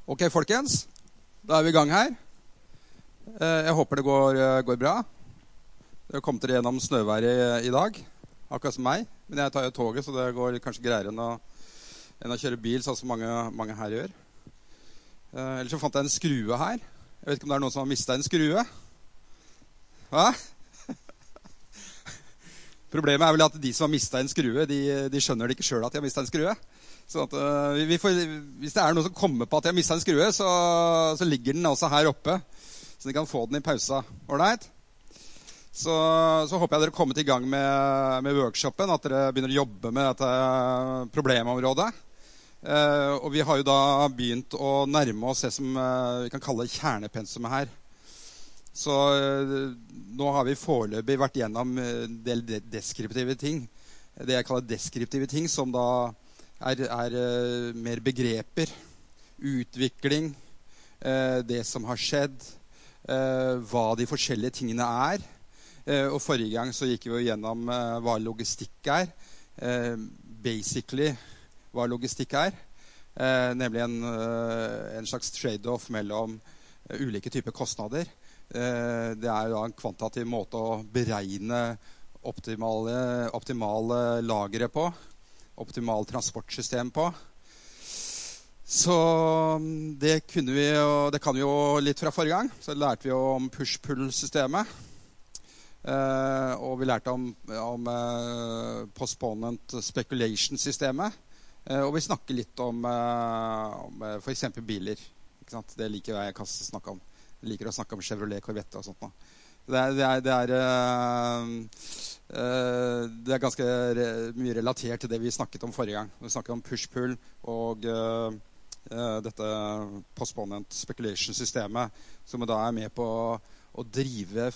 Ok, folkens. Da vi I gang her. Jeg håper det går bra. Dere kom dere gjennom snøværet I dag, akkurat som meg. Men jeg tar jo toget, så det går kanskje greiere enn å kjøre bil, sånn som mange her gjør. Ellers så fant jeg en skrue her. Jeg vet ikke om det noen som har mistet en skrue. Hva? Problemet vel at de som har mistet en skrue, de skjønner det ikke selv at de har mistet en skrue. Så at, hvis det noen som kommer på at de har mistet en skrue, så ligger den også her oppe. Så de kan få den I pausa. Alright? Så håper jeg dere kommer I gang med workshopen, at dere begynner å jobbe med dette problemområdet. Og vi har jo da begynt å nærme oss det som vi kan kalle kjernepensumet her. Så nå har vi foreløpig vært gjennom en del deskriptive ting. Det jeg kaller deskriptive ting, som da mer begreper, utvikling, det som har skjedd, hva de forskjellige tingene og forrige gang så gikk vi jo gjennom hva logistikk basically hva logistikk nemlig en slags trade-off mellom ulike typer kostnader. Det da en kvantitativ måte å beregne optimale lagre på, optimal transportsystem på. Så det kunne vi og det kan vi jo litt fra forrige gang. Så lærte vi jo om push-pull-systemet. Og vi lærte om postponent speculation-systemet. Og vi snakker litt om for eksempel biler. Ikke sant? Det liker jeg kan snakke om. Jeg liker å snakke om Chevrolet, Corvette og sånt nå. Det ganske mye relatert til det vi snakket om forrige gang. Vi snakket om push-pull og dette postponent speculation-systemet, som da med på å drive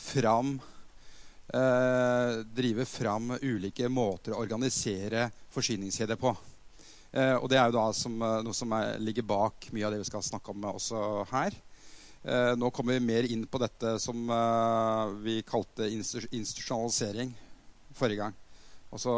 fram ulike måter å organisere forsyningskjeder på. Og det jo da noe som ligger bak mye av det vi skal snakke om også her. Nå kommer vi mer inn på dette som vi kalte institusjonalisering forrige gang. Altså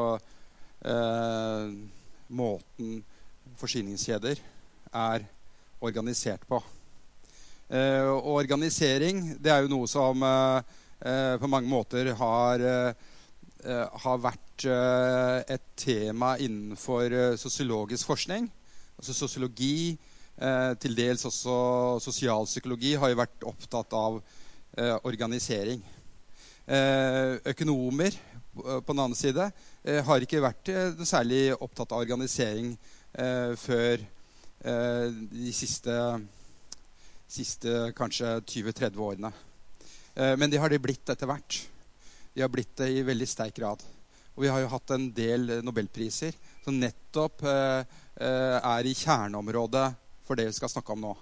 måten forsyningskjeder organisert på. Og organisering, det jo noe som på mange måter har vært et tema innenfor sosiologisk forskning. Altså sosiologi, til dels også sosialpsykologi har jo vært opptatt av organisering. Økonomer på den andre side har ikke vært særlig opptatt av organisering før de siste kanskje 20-30 årene. Men det har de blitt etter hvert. De har blitt det I veldig sterk grad. Og vi har jo hatt en del Nobelpriser som nettopp I kjerneområdet for det vi skal snakke om nå.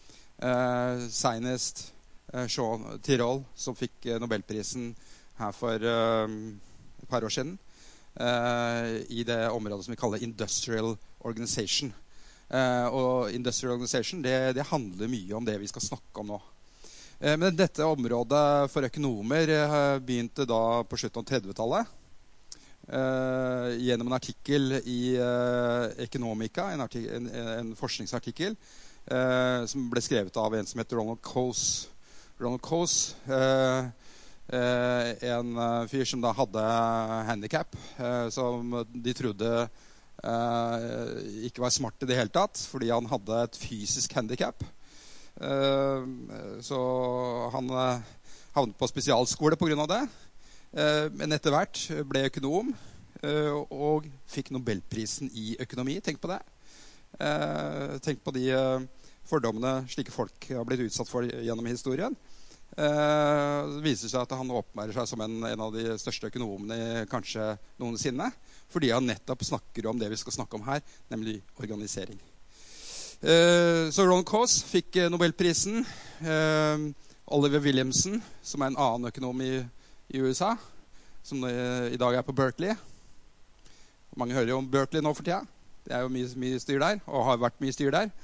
Senest Jean Tirole, som fikk Nobelprisen her for et par år siden, I det området som vi kaller Industrial Organization. Og Industrial Organization, det handler mye om det vi skal snakke om nå. Men dette området for økonomer begynte da på slutten av 30-tallet, gjennom en artikkel I Economica, en forskningsartikkel som ble skrevet av en som heter Ronald Coase. Ronald Coase, en fyr som da hadde handicap, som de trodde ikke var smart I det hele tatt, fordi han hadde et fysisk handicap. Så han havnet på spesialskole på grunn av det. Men etter hvert ble økonom og fikk Nobelprisen I økonomi. Tenk på det. Tenk på de fordommene slike folk har blitt utsatt for gjennom historien. Det viser seg at han oppmerker seg som en av de største økonomene kanskje noensinne, fordi han nettopp snakker om det vi skal snakke om her, nemlig organisering. Så Ron Coase fikk Nobelprisen. Oliver Williamson, som en annen økonom I USA, som I dag på Berkeley. Mange hører jo om Berkeley nå for tida. Det jo mye styr der, og har vært mye styr der.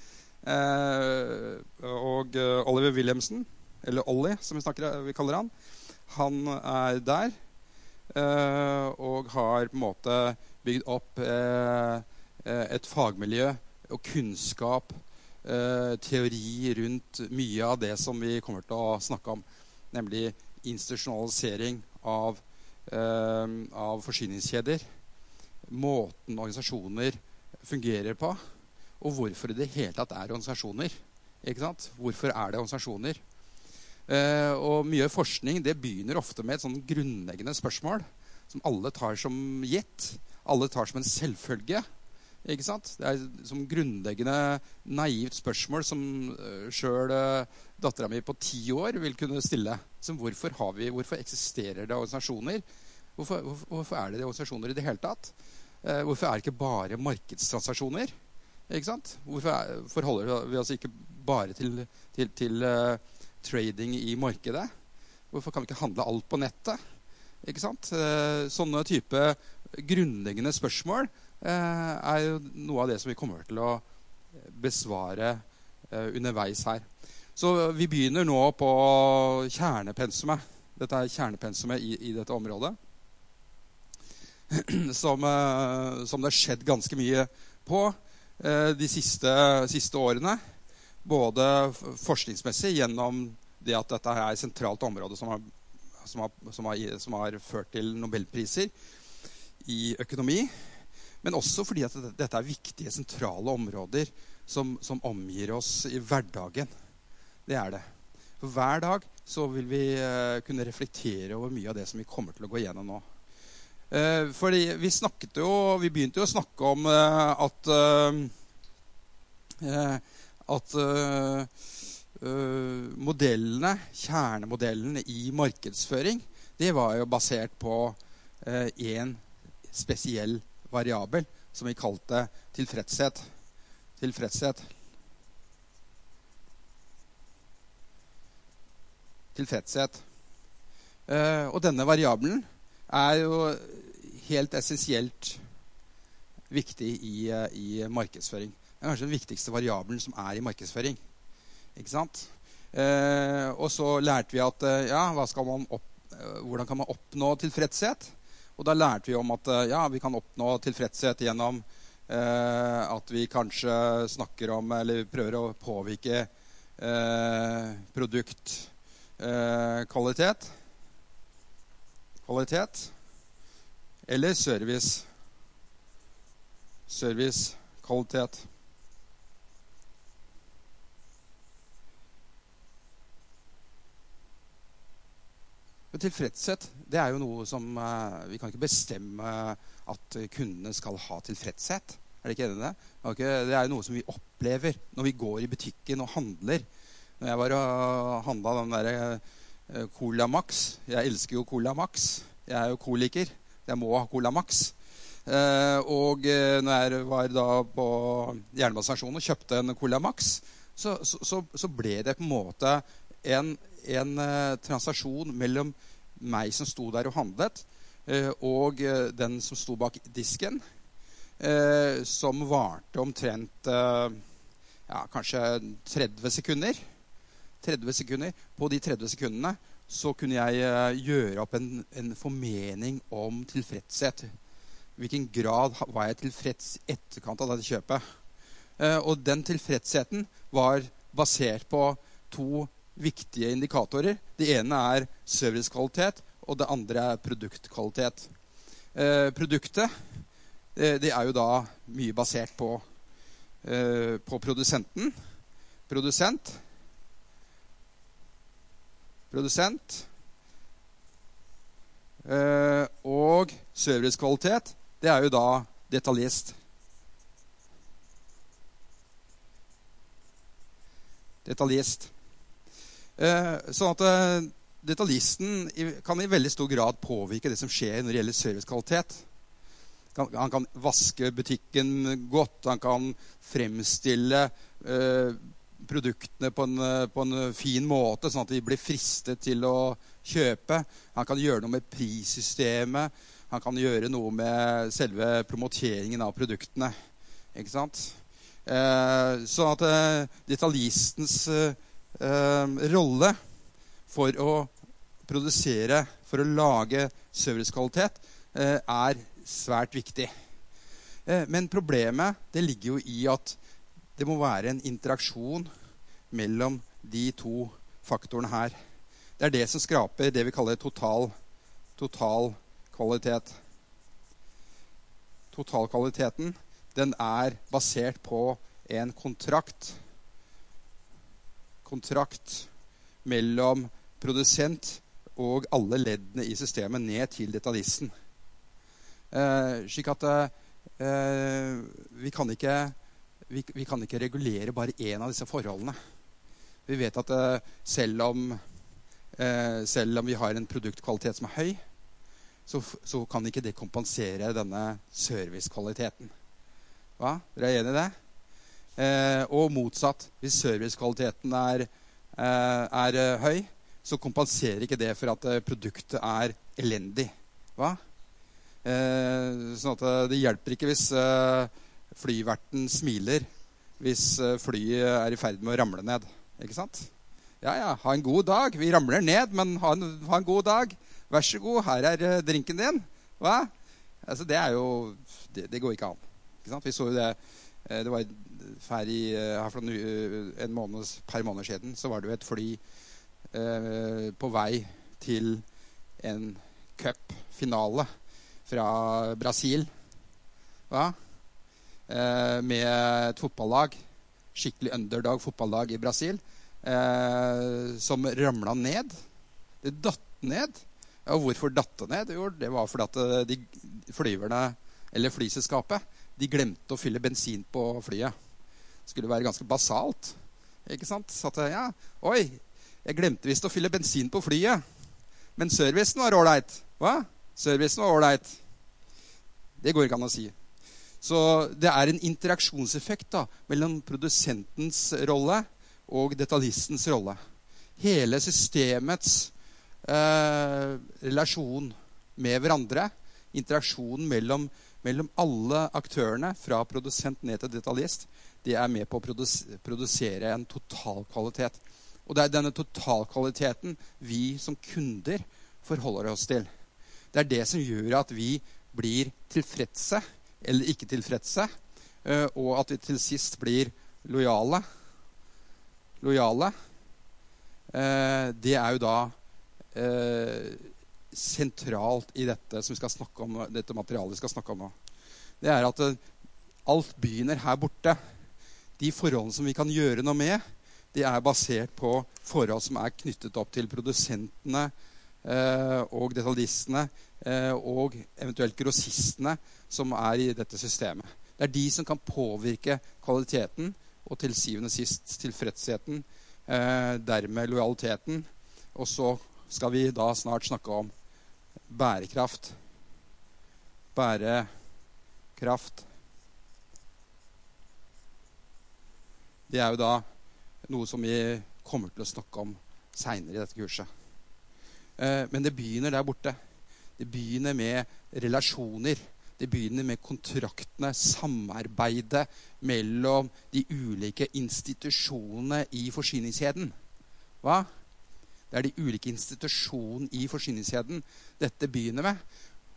Og Oliver Williamson, eller Ollie, som vi kaller han, han der, og har på en måte bygd opp et fagmiljø og kunnskap teori rundt mye av det som vi kommer til å snakke om, nemlig institusjonalisering av forsyningskjeder, måten organisasjoner fungerer på, og hvorfor i det hele tatt organisasjoner. Ikke sant? Hvorfor det organisasjoner? Og mye forskning, det begynner ofte med et sånn grunnleggende spørsmål, som alle tar som gitt, alle tar som en selvfølge. Ikke sant? Det som grunnleggende naivt spørsmål som selv datteren min på 10 år vil kunne stille. Som hvorfor eksisterer det organisasjoner? Hvorfor det organisasjoner i det hele tatt? Hvorfor det ikke bare markedstransaksjoner? Ikke sant? Hvorfor forholder vi oss ikke bare til trading i markedet? Hvorfor kan vi ikke handle alt på nettet? Ikke sant? Sånne type grunnleggende spørsmål jo noe av det som vi kommer til å besvare underveis her. Så vi begynner nå på kjernepensumet. Dette kjernepensumet i dette området. Som det har skjedd ganske mye på de siste årene. Både forskningsmessig gjennom det at dette er et sentralt område som har ført til Nobelpriser i økonomi. Men også fordi at dette viktige, sentrale områder som omgir oss i hverdagen. Det det. For hver dag så vil vi kunne reflektere over mye av det som vi kommer til å gå gjennom nå. Fordi vi begynte jo å snakke om at kjernemodellene i markedsføring, det var jo basert på en spesiell variabel som vi kalte tilfredshet. Og denne variabelen jo helt essensielt viktig i markedsføring. Det kanskje den viktigste variabelen som i markedsføring. Ikke sant? Og så lærte vi at hvordan kan man oppnå tilfredshet? Og da lærte vi om at vi kan oppnå tilfredshet gjennom at vi kanskje snakker om, eller prøver å påvirke produktkvalitet, eller servicekvalitet. Tilfredshet, det jo noe som vi kan ikke bestemme at kundene skal ha tilfredshet. Det ikke enig i det? Det noe som vi opplever når vi går i butikken og handler. Når jeg var og handlet den der Cola Max, jeg elsker jo Cola Max, jeg jo koliker, jeg må ha Cola Max. Og når jeg var da på jernbanestasjonen og kjøpte en Cola Max, så ble det på en måte en transaksjon mellom meg som sto der og handlet, og den som sto bak disken, som varte omtrent kanskje 30 sekunder. På de 30 sekundene så kunne jeg gjøre opp en formening om tilfredshet. Hvilken grad var jeg tilfreds etterkant av dette kjøpet? Og den tilfredsheten var basert på 2 viktige indikatorer. Det ene servicekvalitet, og det andre produktkvalitet. Produktet, det jo da mye basert på produsenten. Produsent. Og servicekvalitet, det jo da detaljist. Sånn at detaljisten kan i veldig stor grad påvirke det som skjer når det gjelder servicekvalitet. Han kan vaske butikken godt, han kan fremstille produktene på en fin måte, sånn at de blir fristet til å kjøpe. Han kan gjøre noe med prissystemet, han kan gjøre noe med selve promoteringen av produktene. Ikke sant? Sånn at detaljistens rolle for å produsere, for å lage servicekvalitet, svært viktig. Men problemet, det ligger jo i at det må være en interaksjon mellom de to faktorene her. Det det som skraper det vi kaller total kvalitet. Totalkvaliteten, den basert på en kontrakt mellom produsent og alle leddene i systemet ned til detaljisten. Slik at vi kan ikke regulere bare en av disse forholdene. Vi vet at selv om vi har en produktkvalitet som høy, så kan ikke det kompensere denne servicekvaliteten. Hva? Dere enig i det? Og motsatt, hvis servicekvaliteten høy, så kompenserer ikke det for at produktet elendig. Hva? Sånn at det hjelper ikke hvis flyverten smiler hvis flyet i ferd med å ramle ned. Ikke sant? Ja, ha en god dag. Vi ramler ned, men ha en god dag. Vær så god, her drinken din. Hva? Altså, det jo... Det går ikke an. Ikke sant? Vi så jo det. Det var her for par måneder siden, så var det jo et fly på vei til en cup-finale fra Brasil. Hva? Med et fotballag, skikkelig underdog fotballag i Brasil, som ramlet ned. Det datt ned. Og hvorfor datt det ned? Jo, det var fordi at de flyverne, eller flyselskapet, de glemte å fylle bensin på flyet. Det skulle være ganske basalt. Ikke sant? Så at, ja, oi, jeg glemte visst å fylle bensin på flyet. Men servicen var ålreit. Hva? Servicen var ålreit. Det går ikke an å si. Så det en interaksjonseffekt da, mellom produsentens rolle og detaljistens rolle. Hele systemets relasjon med hverandre, interaksjonen mellom alle aktørene fra produsent ned til detaljist, det med på å produsere en totalkvalitet. Og det denne totalkvaliteten vi som kunder forholder oss til. Det det som gjør at vi blir tilfredse eller ikke tilfredse, og at vi til sist blir lojale. Det jo da sentralt i dette som vi skal snakke om, dette materialet vi skal snakke om nå. Det at alt begynner her borte. De forholdene som vi kan gjøre noe med, de basert på forhold som knyttet opp til produsentene og detaljistene og eventuelt grossistene som i dette systemet. Det de som kan påvirke kvaliteten og til syvende og sist tilfredsheten, dermed lojaliteten. Og så skal vi da snart snakke om bærekraft. Bærekraft. Det jo da noe som vi kommer til å snakke om senere i dette kurset. Men det begynner der borte. Det begynner med relasjoner. Det begynner med kontraktene, samarbeidet mellom de ulike institusjonene i forsyningskjeden. Hva? Det de ulike institusjonene i forsyningskjeden dette begynner med.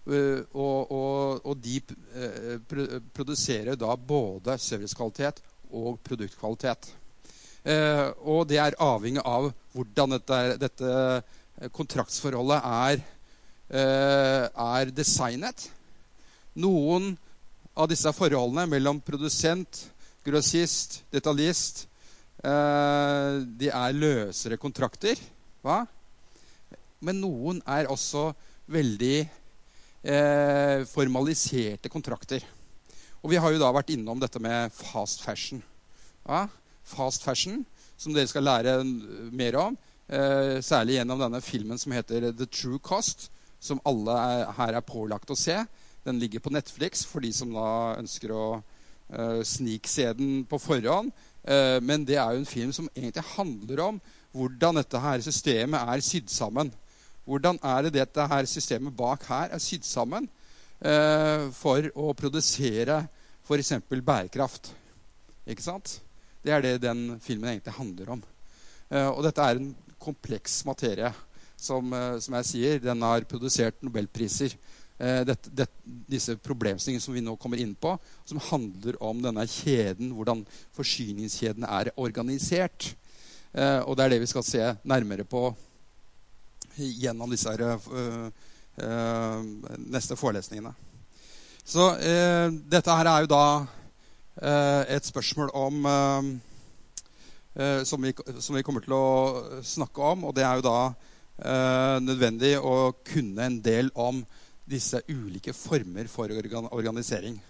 Og de produserer da både servicekvalitet og produktkvalitet. Og det avhengig av hvordan dette kontraktsforholdet designet. Noen av disse forholdene mellom produsent, grossist, detaljist, de løsere kontrakter. Hva? Men noen også veldig formaliserte kontrakter. Og vi har jo da vært innom dette med fast fashion. Ja? Fast fashion, som dere skal lære mer om, særlig gjennom denne filmen som heter The True Cost, som alle her pålagt å se. Den ligger på Netflix for de som da ønsker å snikse den på forhånd. Men det jo en film som egentlig handler om hvordan dette her systemet sydd sammen. Hvordan det dette her systemet bak her sydd sammen for å produsere for eksempel bærekraft. Ikke sant? Det det den filmen egentlig handler om. Og dette en kompleks materie. Som jeg sier, den har produsert Nobelpriser disse problemstillingene som vi nå kommer inn på, som handler om denne kjeden, hvordan forsyningskjeden organisert. Og det det vi skal se nærmere på gjennom disse neste forelesningene. Så dette her jo da et spørsmål om som vi kommer til å snakke om, og det jo da nødvendig å kunne en del om disse ulike former for organisering.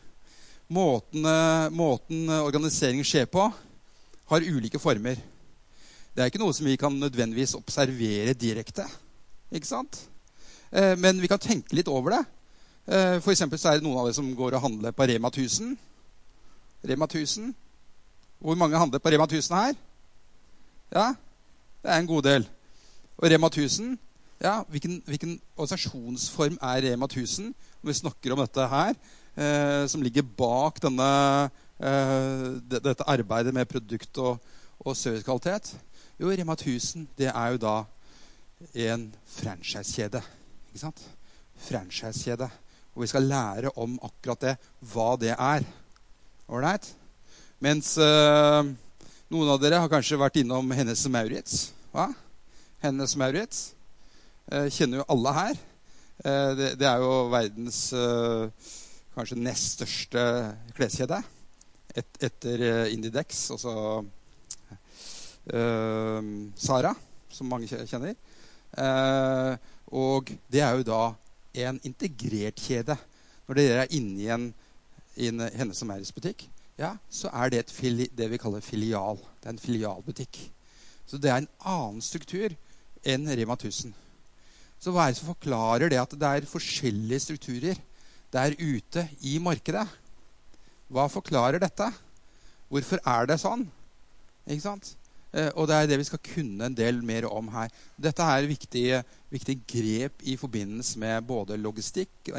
Måten organisering skjer på har ulike former. Det ikke noe som vi kan nødvendigvis observere direkte, ikke sant? Men vi kan tenke litt over det. For eksempel så det noen av dere som går og handler på Rema 1000. Rema 1000. Hvor mange handler på Rema 1000 her? Ja, det en god del. Og Rema 1000, ja, hvilken organisasjonsform Rema 1000? Når vi snakker om dette her, som ligger bak dette arbeidet med produkt og servicekvalitet. Jo, Rema 1000, det jo da en franchisekjede, ikke sant? Franchisekjede. Og vi skal lære om akkurat det, hva det Alright? Mens noen av dere har kanskje vært innom Hennes & Mauritz. Hva? Hennes & Mauritz. Kjenner jo alle her. Det jo verdens kanskje nest største kleskjede. Etter Inditex, også Zara, som mange kjenner. Og det jo da en integrert kjede. Når dere inne i en Hennes & Mauritz butikk, ja, så det det vi kaller filial. Det en filialbutikk. Så det en annen struktur enn Rema 1000. Så hva det som forklarer det at det forskjellige strukturer der ute i markedet? Hva forklarer dette? Hvorfor det sånn? Ikke sant? Og det det vi skal kunne en del mer om her. Dette viktige grep i forbindelse med både logistikk.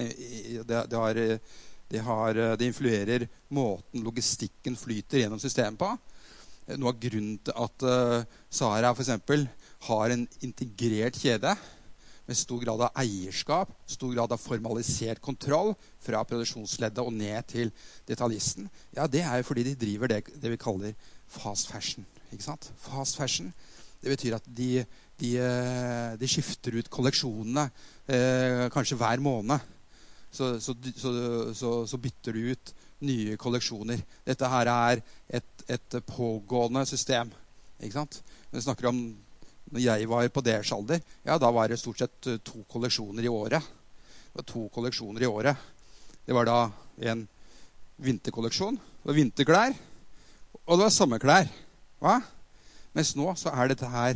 Det influerer måten logistikken flyter gjennom systemet på. Noe av grunnen til at Zara for eksempel har en integrert kjede med stor grad av eierskap, stor grad av formalisert kontroll fra produksjonsleddet og ned til detaljisten. Ja, det jo fordi de driver det vi kaller fast fashion. Ikke sant? Fast fashion, det betyr at de skifter ut kolleksjonene kanskje hver måned. Så bytter du ut nye kolleksjoner. Dette her et pågående system. Ikke sant? Når vi snakker om når jeg var på deres alder, ja, da var det stort sett 2 kolleksjoner i året. Det var 2 kolleksjoner i året. Det var da en vinterkolleksjon, det var vinterklær, og det var sommerklær. Hva? Mens nå så dette her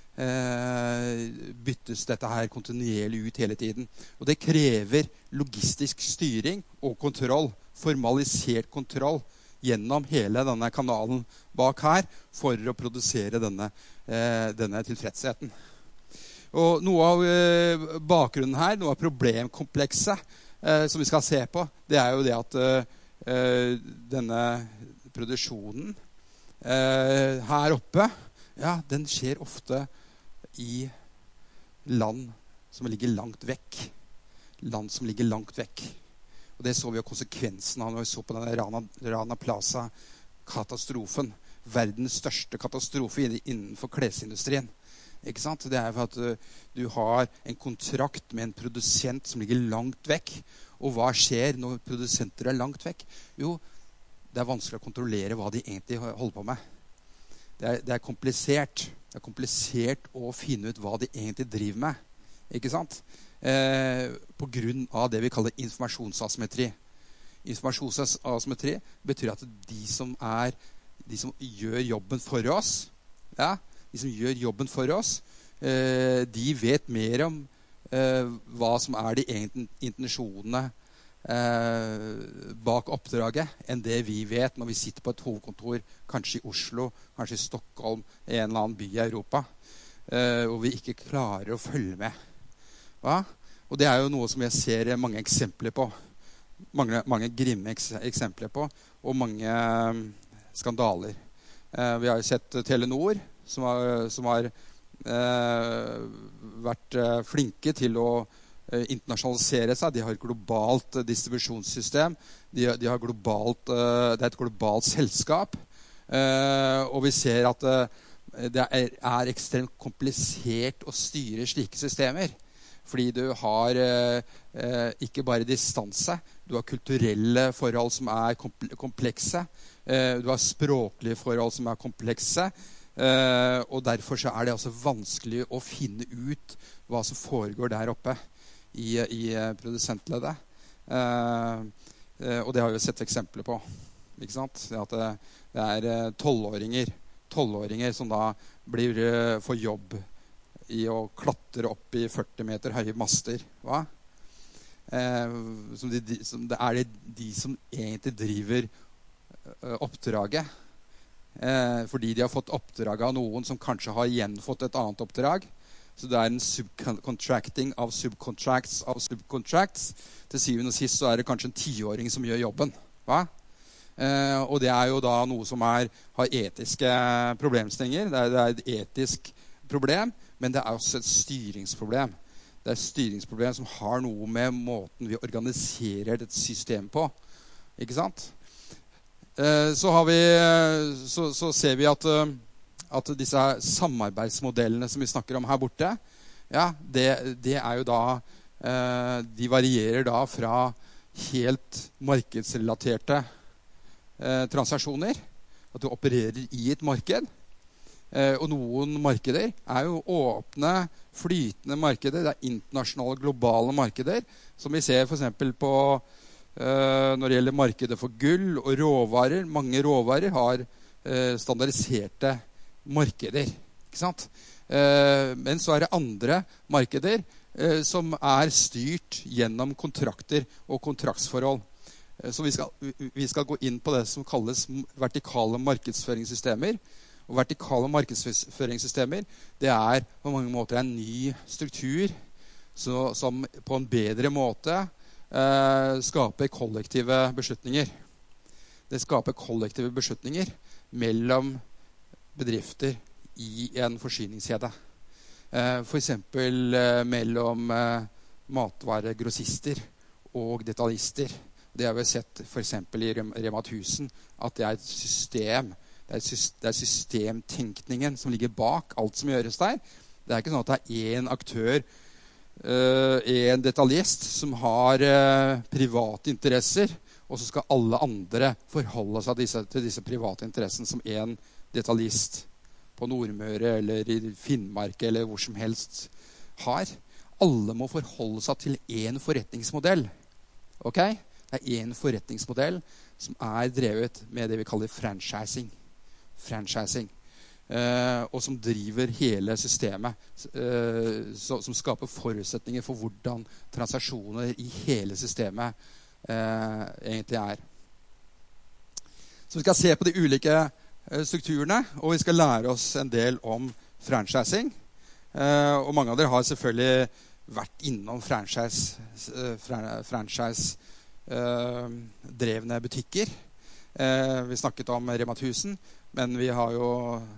byttes dette her kontinuerlig ut hele tiden. Og det krever logistisk styring og kontroll, formalisert kontroll gjennom hele denne kanalen bak her for å produsere denne tilfredsheten. Og noe av bakgrunnen her, noe av problemkomplekset som vi skal se på, det jo det at denne produksjonen her oppe, ja, den skjer ofte i land som ligger langt vekk. Land som ligger langt vekk. Og det så vi jo konsekvensen av når vi så på denne Rana Plaza-katastrofen. Verdens største katastrofe innenfor klesindustrien. Ikke sant? Det for at du har en kontrakt med en produsent som ligger langt vekk. Og hva skjer når produsenter langt vekk? Jo, det vanskelig å kontrollere hva de egentlig holder på med. Det komplisert. Det komplisert å finne ut hva de egentlig driver med. Ikke sant? På grunn av det vi kaller informasjonsasymmetri. Informasjonsasymmetri betyr at de som gjør jobben for oss, ja, de som gjør jobben for oss, de vet mer om hva som de egentlige intensjonene bak oppdraget enn det vi vet når vi sitter på et hovedkontor, kanskje i Oslo, kanskje i Stockholm, i en eller annen by i Europa, hvor vi ikke klarer å følge med. Hva? Og det jo noe som jeg ser mange eksempler på. Mange grimme eksempler på, og mange skandaler. Vi har sett Telenor, som har vært flinke til å internasjonalisere seg. De har et globalt distribusjonssystem. De har det er et globalt selskap. Og vi ser at det er ekstremt komplisert å styre slike systemer. Fordi du har ikke bare distanse, du har kulturelle forhold som er komplekse, du har språklige forhold som er komplekse, og derfor så er det altså vanskelig å finne ut hva som foregår der oppe i produsentleddet. Og det har vi sett eksempler på, ikke sant? At det er 12-åringer som da får jobb i å klatre opp i 40 meter høye master. Hva? Det er de som egentlig driver oppdraget. Fordi de har fått oppdrag av noen som kanskje har gjenfått et annet oppdrag. Så det er en subcontracting av subcontracts av subcontracts. Til syvende og sist så er det kanskje en 10-åring som gjør jobben. Hva? Og det er jo da noe som har etiske problemstillinger. Det er et etisk problem, men det er også et styringsproblem. Det er et styringsproblem som har noe med måten vi organiserer et system på. Ikke sant? Så ser vi at disse samarbeidsmodellene som vi snakker om her borte, ja, det er jo da de varierer da fra helt markedsrelaterte transaksjoner, at du opererer i et marked, og noen markeder er jo åpne, flytende markeder. Det er internasjonale, globale markeder, som vi ser for eksempel på når det gjelder markedet for gull og råvarer. Mange råvarer har standardiserte markeder, ikke sant? Men så er det andre markeder som er styrt gjennom kontrakter og kontraktsforhold. Så vi skal gå inn på det som kalles vertikale markedsføringssystemer. Og vertikale markedsføringssystemer, det er på mange måter en ny struktur som på en bedre måte skaper kollektive beslutninger. Det skaper kollektive beslutninger mellom bedrifter i en forsyningskjede. For eksempel mellom matvaregrossister og detaljister. Det har vi sett for eksempel i Rema 1000, at det er et system. Det er systemtenkningen som ligger bak alt som gjøres der. Det er ikke sånn at det er en aktør, en detaljist som har private interesser, og så skal alle andre forholde seg til disse private interessene som en detaljist på Nordmøre eller i Finnmark eller hvor som helst har. Alle må forholde seg til en forretningsmodell. Ok? Det er en forretningsmodell som er drevet med det vi kaller franchising. Og som driver hele systemet, som skaper forutsetninger for hvordan transaksjoner i hele systemet egentlig er. Så vi skal se på de ulike strukturene, og vi skal lære oss en del om franchising. Og mange av dere har selvfølgelig vært innom franchise-drevne butikker. Vi snakket om Rema 1000, men vi har jo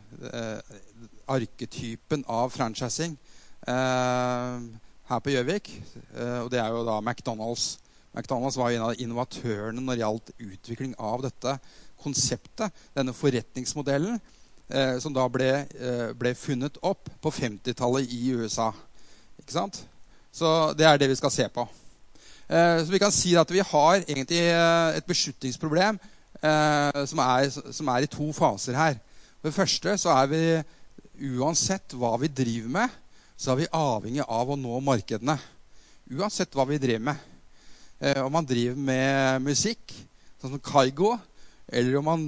arketypen av franchising her på Gjøvik, og det er jo da McDonald's. McDonald's var en av innovatørene når det gjaldt utvikling av dette konseptet, denne forretningsmodellen, som da ble funnet opp på 50-tallet i USA. Ikke sant? Så det er det vi skal se på. Så vi kan si at vi har egentlig et beslutningsproblem som er i to faser her. For det første så er vi, uansett hva vi driver med, så er vi avhengig av å nå markedene. Uansett hva vi driver med. Om man driver med musikk, sånn som Kygo, eller om man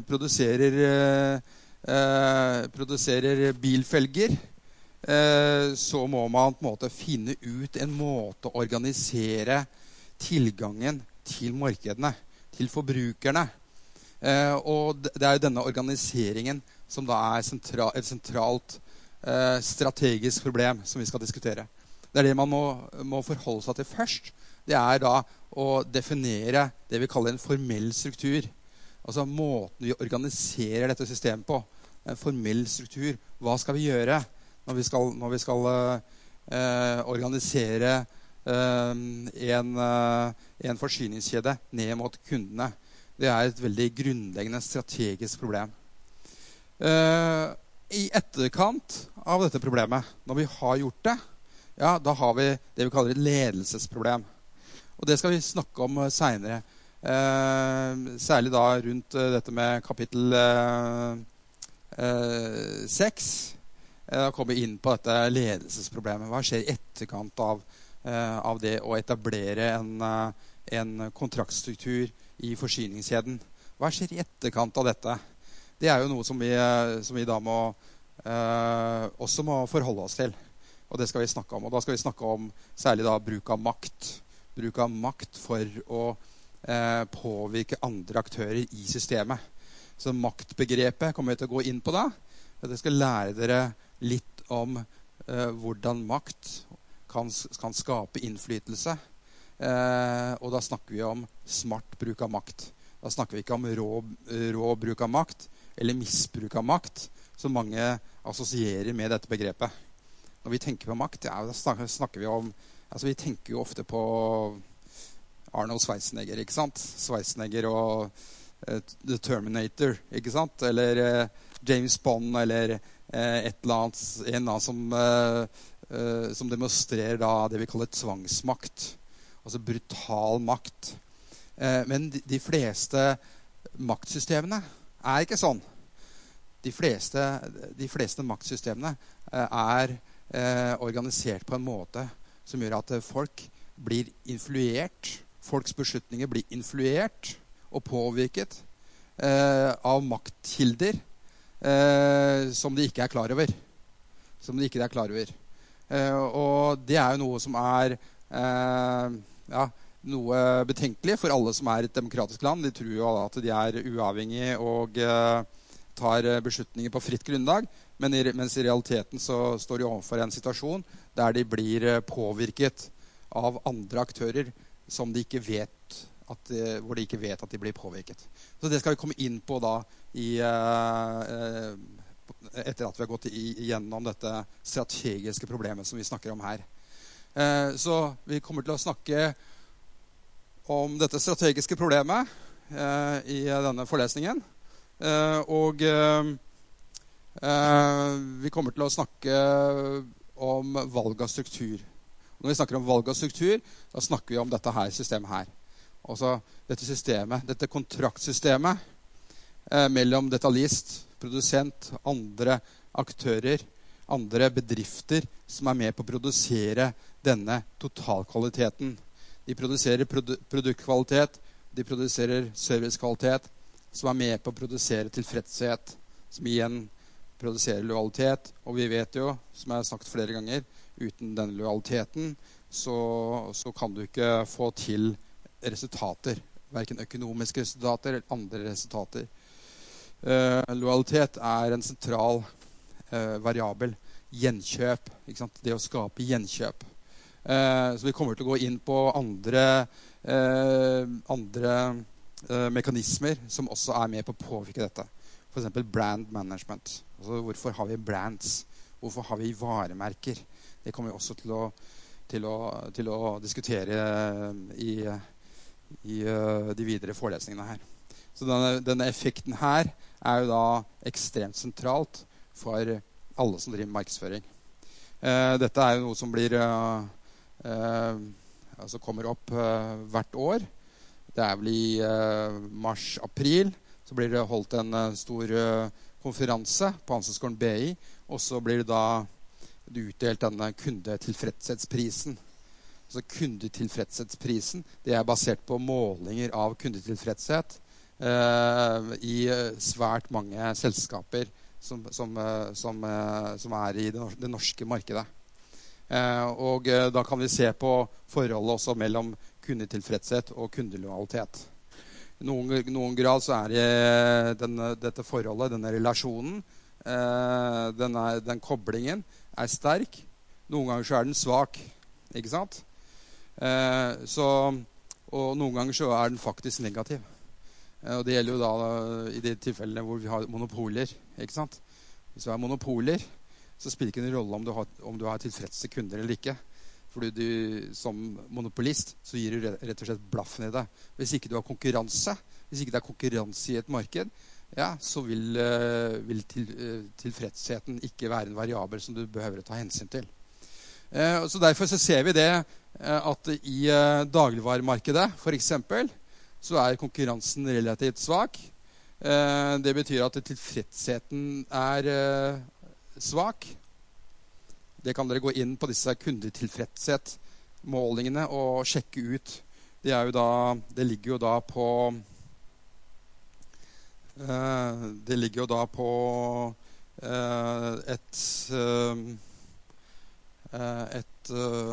produserer bilfelger, så må man på en måte finne ut en måte å organisere tilgangen til markedene, til forbrukerne. Og det er jo denne organiseringen som da er et sentralt strategisk problem som vi skal diskutere. Det er det man må forholde seg til først. Det er da å definere det vi kaller en formell struktur. Altså måten vi organiserer dette systemet på. En formell struktur. Hva skal vi gjøre når vi skal organisere en forsyningskjede ned mot kundene. Det et veldig grunnleggende strategisk problem. I etterkant av dette problemet, når vi har gjort det, ja, da har vi det vi kaller et ledelsesproblem. Og det skal vi snakke om senere. Særlig da rundt dette med kapittel 6. Da kommer vi inn på dette ledelsesproblemet. Hva skjer i etterkant av det å etablere en kontraktstruktur i forsyningskjeden? Hva skjer i etterkant av dette? Det jo noe som vi da også må forholde oss til. Og det skal vi snakke om. Og da skal vi snakke om særlig da bruk av makt. Bruk av makt for å påvirke andre aktører i systemet. Så maktbegrepet kommer vi til å gå inn på da. Jeg skal lære dere litt om hvordan makt kan skape innflytelse. Og da snakker vi om smart bruk av makt. Da snakker vi ikke om rå bruk av makt, eller misbruk av makt, som mange assosierer med dette begrepet. Når vi tenker på makt, ja, da snakker vi om, altså vi tenker jo ofte på Arnold Schwarzenegger, ikke sant? Schwarzenegger og The Terminator, ikke sant? Eller James Bond, eller en eller annen som demonstrerer da det vi kaller tvangsmakt. Altså brutal makt. Men de fleste maktsystemene ikke sånn. De fleste maktsystemene organisert på en måte som gjør at folk blir influert. Folks beslutninger blir influert og påvirket av maktkilder som de ikke klar over. Og det jo noe som noe betenkelig for alle som et demokratisk land. De tror jo at de uavhengige og tar beslutninger på fritt grunnlag, mens i realiteten så står de overfor en situasjon der de blir påvirket av andre aktører som de ikke vet hvor de ikke vet at de blir påvirket. Så det skal vi komme inn på da etter at vi har gått igjennom dette strategiske problemet som vi snakker om her. Så vi kommer til å snakke om dette strategiske problemet i denne forelesningen. Og vi kommer til å snakke om valg av struktur. Når vi snakker om valg av struktur, da snakker vi om dette her systemet her. Altså dette systemet, dette kontraktsystemet mellom detaljist, produsent, andre aktører, andre bedrifter som med på å produsere denne totalkvaliteten. De produserer produktkvalitet, de produserer servicekvalitet, som med på å produsere tilfredshet, som igjen produserer lojalitet. Og vi vet jo, som jeg har sagt flere ganger, uten den lojaliteten så kan du ikke få til resultater, hverken økonomiske resultater eller andre resultater. Lojalitet en sentral variabel. Gjenkjøp, ikke sant? Det å skape gjenkjøp. Så vi kommer til å gå inn på andre mekanismer som også med på å påvirke dette. For eksempel brand management. Altså, hvorfor har vi brands? Hvorfor har vi varemerker? Det kommer vi også til å diskutere i de videre forelesningene her. Så denne effekten her jo da ekstremt sentralt for alle som driver markedsføring. Dette jo noe som blir altså kommer opp hvert år. Det vel i mars-april. Så blir det holdt en stor konferanse på Handelshøyskolen BI, og så blir det da utdelt denne kundetilfredshetsprisen. Så kundetilfredshetsprisen, det basert på målinger av kundetilfredshet i svært mange selskaper som i det norske markedet. Og da kan vi se på forholdet også mellom kundetilfredshet og kundelojalitet. I noen grad så dette forholdet, denne relasjonen, den koblingen sterk. Noen ganger så den svak, ikke sant? Og noen ganger så den faktisk negativ. Og det gjelder jo da i de tilfellene hvor vi har monopoler, ikke sant? Hvis vi har monopoler, så spiller det ikke en rolle om du har tilfredse kunder eller ikke. Fordi du som monopolist så gir du rett og slett blaffen i det. Hvis ikke du har konkurranse, hvis ikke det er konkurranse i et marked, ja, så vil tilfredsheten ikke være en variabel som du behøver å ta hensyn til. Så derfor så ser vi det at i dagligvaremarkedet, for eksempel, så er konkurransen relativt svak. Det betyr at tilfredsheten er svak. Det kan dere gå inn på disse kundetilfredshet-målingene og sjekke ut. Det ligger jo da på et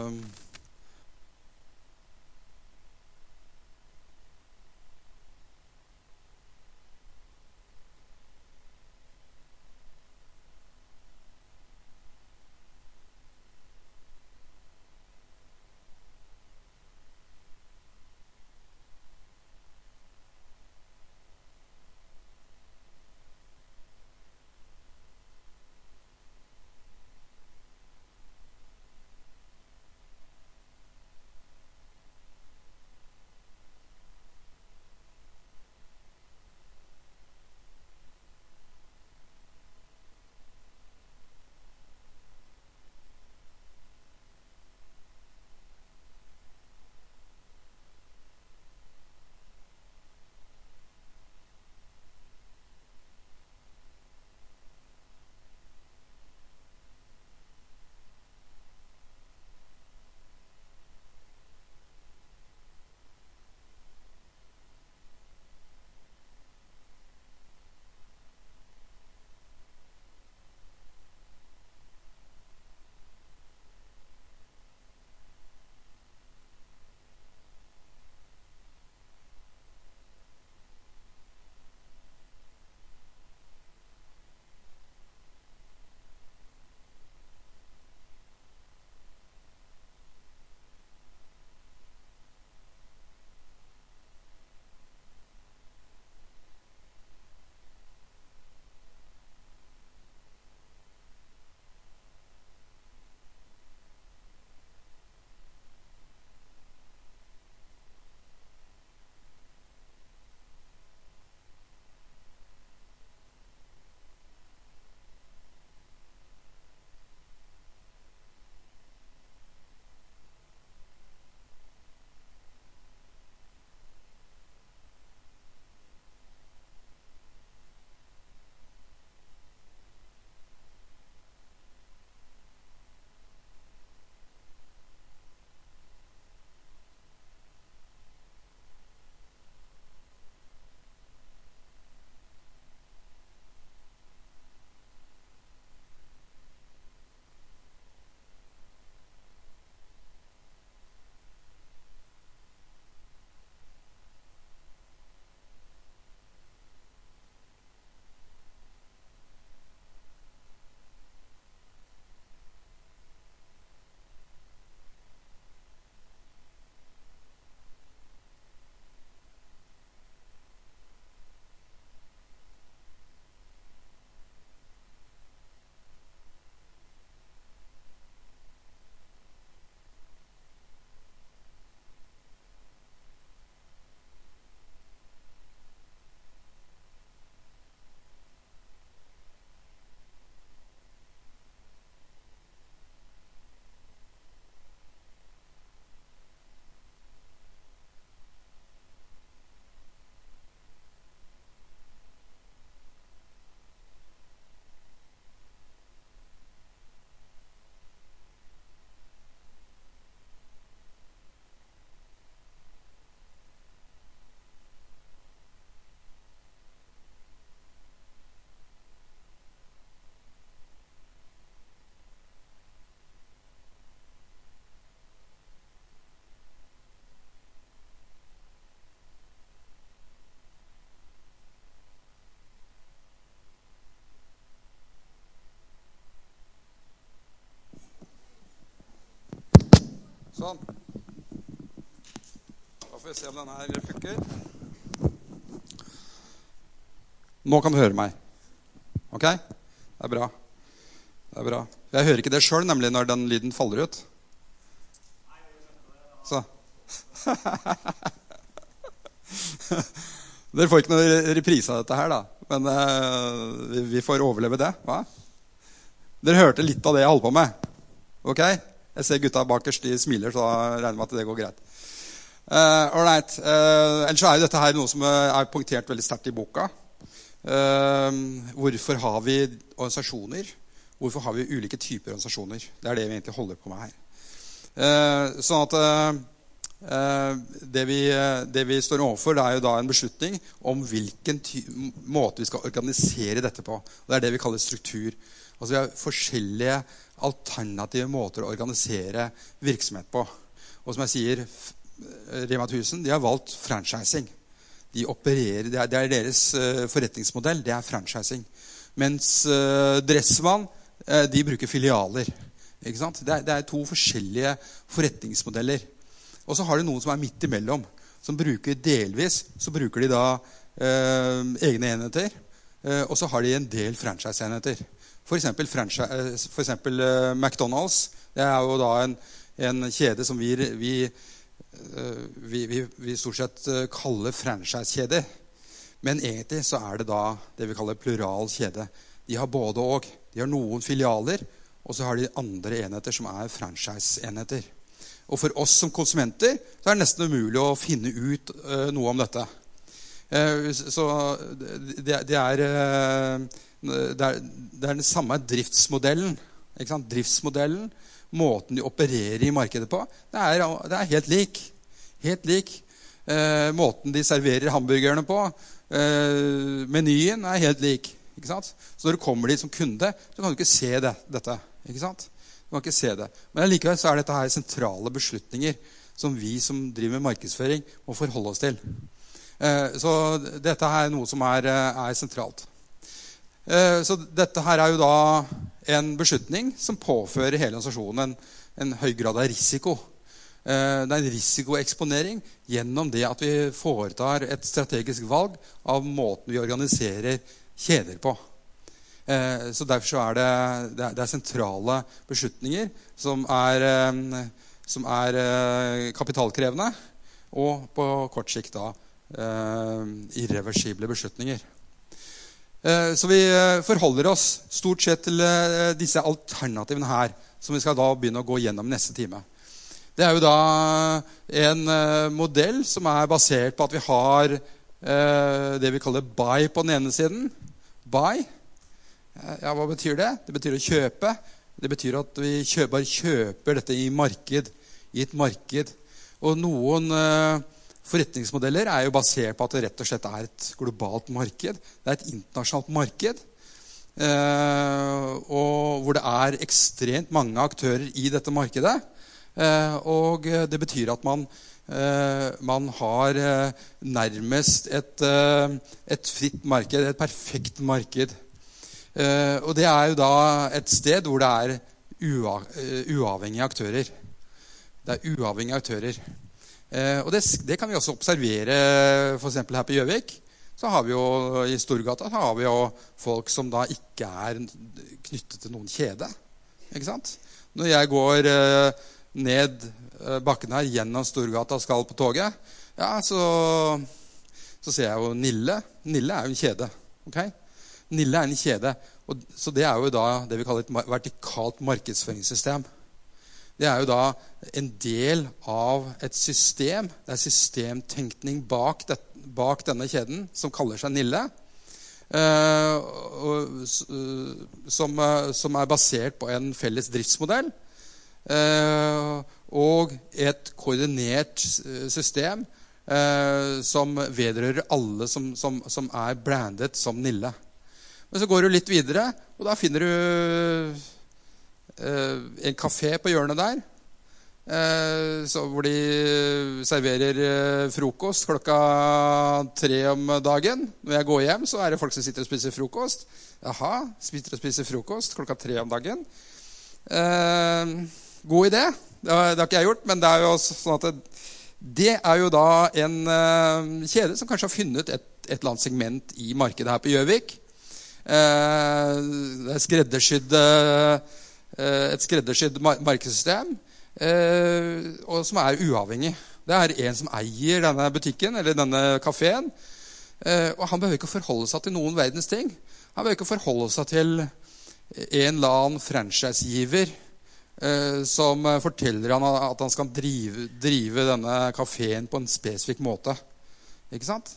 Sånn. Da får vi se om den her funker. Nå kan du høre meg. Ok? Det er bra. Det er bra. Jeg hører ikke det selv, nemlig når den lyden faller ut. Dere får ikke noe reprise av dette her da. Men vi får overleve det, hva? Dere hørte litt av det jeg holder på med. Ok? Jeg ser gutta bakerst, de smiler, så regner jeg med at det går greit. Alright. Ellers så jo dette her noe som punktert veldig sterkt i boka. Hvorfor har vi organisasjoner? Hvorfor har vi ulike typer organisasjoner? Det det vi egentlig holder på med her. Sånn at det vi står overfor, det jo da en beslutning om hvilken måte vi skal organisere dette på. Og det det vi kaller struktur. Altså vi har forskjellige alternative måter å organisere virksomhet på. Og som jeg sier, Rema 1000, de har valgt franchising. De opererer, det deres forretningsmodell, det franchising. Mens Dressmann, de bruker filialer. Ikke sant? Det to forskjellige forretningsmodeller. Og så har de noen som midt imellom, som bruker delvis, så bruker de da egne enheter, og så har de en del franchise-enheter. For eksempel McDonald's, det jo da en kjede som vi stort sett kaller franchise-kjede. Men egentlig så det da det vi kaller plural kjede. De har både og. De har noen filialer, og så har de andre enheter som franchise-enheter. Og for oss som konsumenter så det nesten umulig å finne ut noe om dette. Så det den samme driftsmodellen. Ikke sant? Driftsmodellen, måten de opererer i markedet på, det helt lik. Helt lik. Måten de serverer hamburgerne på, menyen helt lik. Ikke sant? Så når du kommer dit som kunde, så kan du ikke se dette. Ikke sant? Du kan ikke se det. Men likevel så dette her sentrale beslutninger som vi som driver med markedsføring må forholde oss til. Så dette noe som sentralt. Så dette her jo da en beslutning som påfører hele organisasjonen en høy grad av risiko. Det en risikoeksponering gjennom det at vi foretar et strategisk valg av måten vi organiserer kjeder på. Så derfor så det sentrale beslutninger som kapitalkrevende, og på kort sikt da irreversible beslutninger. Så vi forholder oss stort sett til disse alternativene her, som vi skal da begynne å gå gjennom neste time. Det jo da en modell som basert på at vi har det vi kaller buy på den ene siden. Buy. Ja, hva betyr det? Det betyr å kjøpe. Det betyr at vi bare kjøper dette i et marked. Og noen forretningsmodeller jo basert på at det rett og slett et globalt marked. Det et internasjonalt marked, og hvor det ekstremt mange aktører i dette markedet. Og det betyr at man har nærmest et fritt marked, et perfekt marked. Og det jo da et sted hvor det uavhengige aktører. Det uavhengige aktører. Og det kan vi også observere, for eksempel her på Gjøvik. Så har vi jo i Storgata så har vi jo folk som da ikke knyttet til noen kjede. Ikke sant? Når jeg går ned bakken her gjennom Storgata og skal på toget, ja, så ser jeg jo Nille. Nille jo en kjede. Okay? Nille en kjede. Så det jo da det vi kaller et vertikalt markedsføringssystem. Det jo da en del av et system. Det systemtenkning bak denne kjeden, som kaller seg Nille, som basert på en felles driftsmodell, og et koordinert system som vedrører alle som brandet som Nille. Men så går du litt videre, og da finner du en kafé på hjørnet der, hvor de serverer frokost klokka 3 om dagen. Når jeg går hjem, så det folk som sitter og spiser frokost. Jaha, sitter og spiser frokost klokka 3 om dagen. God idé. Det har ikke jeg gjort, men det jo sånn at det jo da en kjede som kanskje har funnet et eller annet segment i markedet her på Gjøvik. Det et skreddersydd markedssystem, og som uavhengig. Det en som eier denne butikken, eller denne kaféen. Og han behøver ikke å forholde seg til noen verdens ting. Han behøver ikke å forholde seg til en eller annen franchisegiver som forteller han at han skal drive denne kaféen på en spesifikk måte. Ikke sant?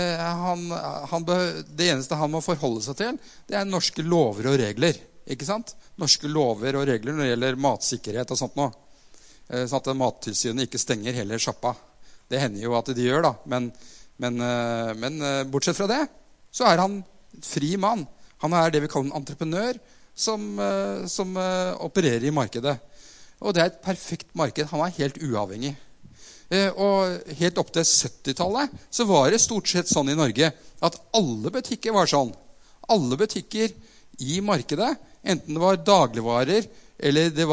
Det eneste han må forholde seg til, det norske lover og regler. Ikke sant? Norske lover og regler når det gjelder matsikkerhet og sånt nå. Sånn at mattilsynet ikke stenger hele sjappa. Det hender jo at de gjør da, men bortsett fra det, så han fri mann. Han det vi kaller en entreprenør som opererer i markedet. Og det et perfekt marked. Han helt uavhengig. Og helt opp til 70-tallet så var det stort sett sånn i Norge at alle butikker var sånn. Alle butikker i markedet, enten det var dagligvarer eller det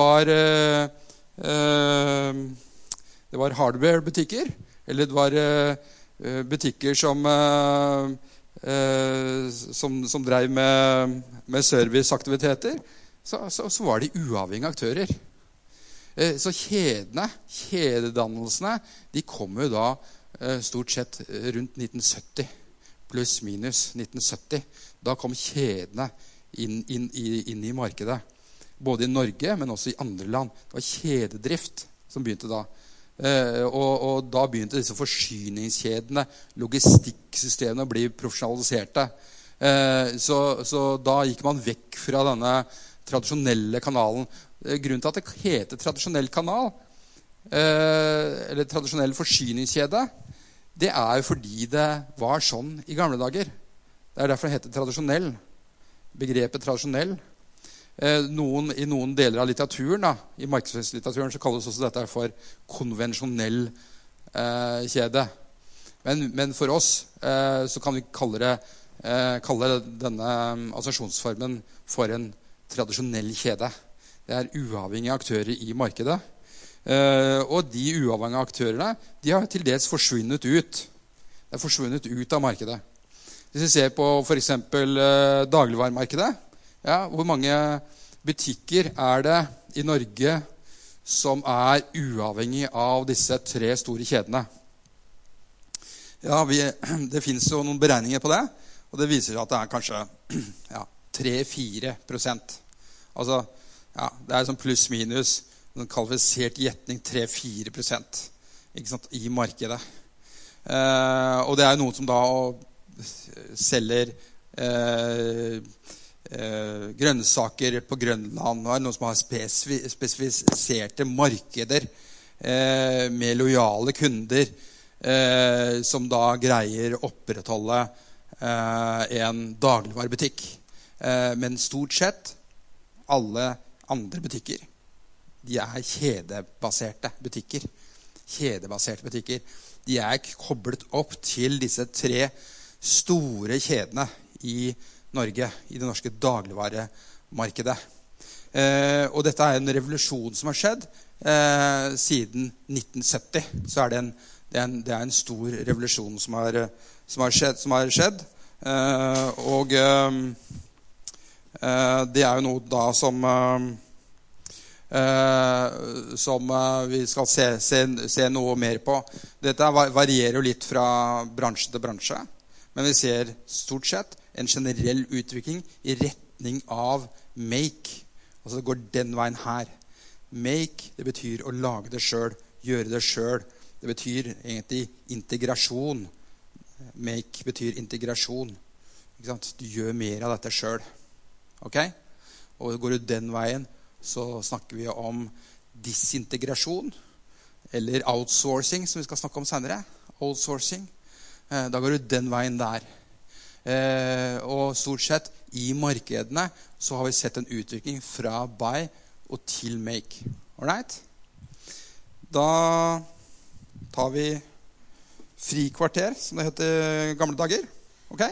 var hardware-butikker, eller det var butikker som drev med serviceaktiviteter, så var de uavhengige aktører. Så kjededannelsene, de kom jo da stort sett rundt 1970, pluss minus 1970. Da kom kjedene inn i markedet. Både i Norge, men også i andre land. Det var kjededrift som begynte da. Og da begynte disse forsyningskjedene, logistikksystemene å bli profesjonaliserte. Så da gikk man vekk fra denne tradisjonelle kanalen. Grunnen til at det heter tradisjonell kanal, eller tradisjonell forsyningskjede, det jo fordi det var sånn i gamle dager. Det derfor det heter tradisjonell. Begrepet tradisjonell. I noen deler av litteraturen, i markedsføringslitteraturen, så kalles også dette for konvensjonell kjede. Men for oss så kan vi kalle denne assosiasjonsformen for en tradisjonell kjede. Det uavhengige aktører i markedet. Og de uavhengige aktørene, de har til dels forsvunnet ut. De forsvunnet ut av markedet. Hvis vi ser på for eksempel dagligvaremarkedet, hvor mange butikker det i Norge som uavhengig av disse 3 store kjedene? Det finnes jo noen beregninger på det, og det viser at det kanskje 3-4%. Altså, det sånn pluss minus, en kvalifisert gjetning 3-4%, ikke sant, i markedet. Og det noen som da selger grønnsaker på Grønland, og noen som har spesifiserte markeder med lojale kunder som da greier å opprettholde en dagligvarebutikk. Men stort sett alle andre butikker, de kjedebaserte butikker. Kjedebaserte butikker. De koblet opp til disse 3 store kjedene i Norge, i det norske dagligvaremarkedet. Og dette en revolusjon som har skjedd siden 1970. Så det en stor revolusjon som har skjedd. Og det jo noe da som vi skal se noe mer på. Dette varierer jo litt fra bransje til bransje, men vi ser stort sett en generell utvikling i retning av make. Altså det går den veien her. Make, det betyr å lage det selv, gjøre det selv. Det betyr egentlig integrasjon. Make betyr integrasjon. Ikke sant? Du gjør mer av dette selv. Ok? Og går du den veien, så snakker vi om disintegrasjon, eller outsourcing, som vi skal snakke om senere. Outsourcing. Da går du den veien der. Og stort sett i markedene så har vi sett en utvikling fra buy og til make. Alright? Da tar vi frikvarter, som det heter i gamle dager. Ok?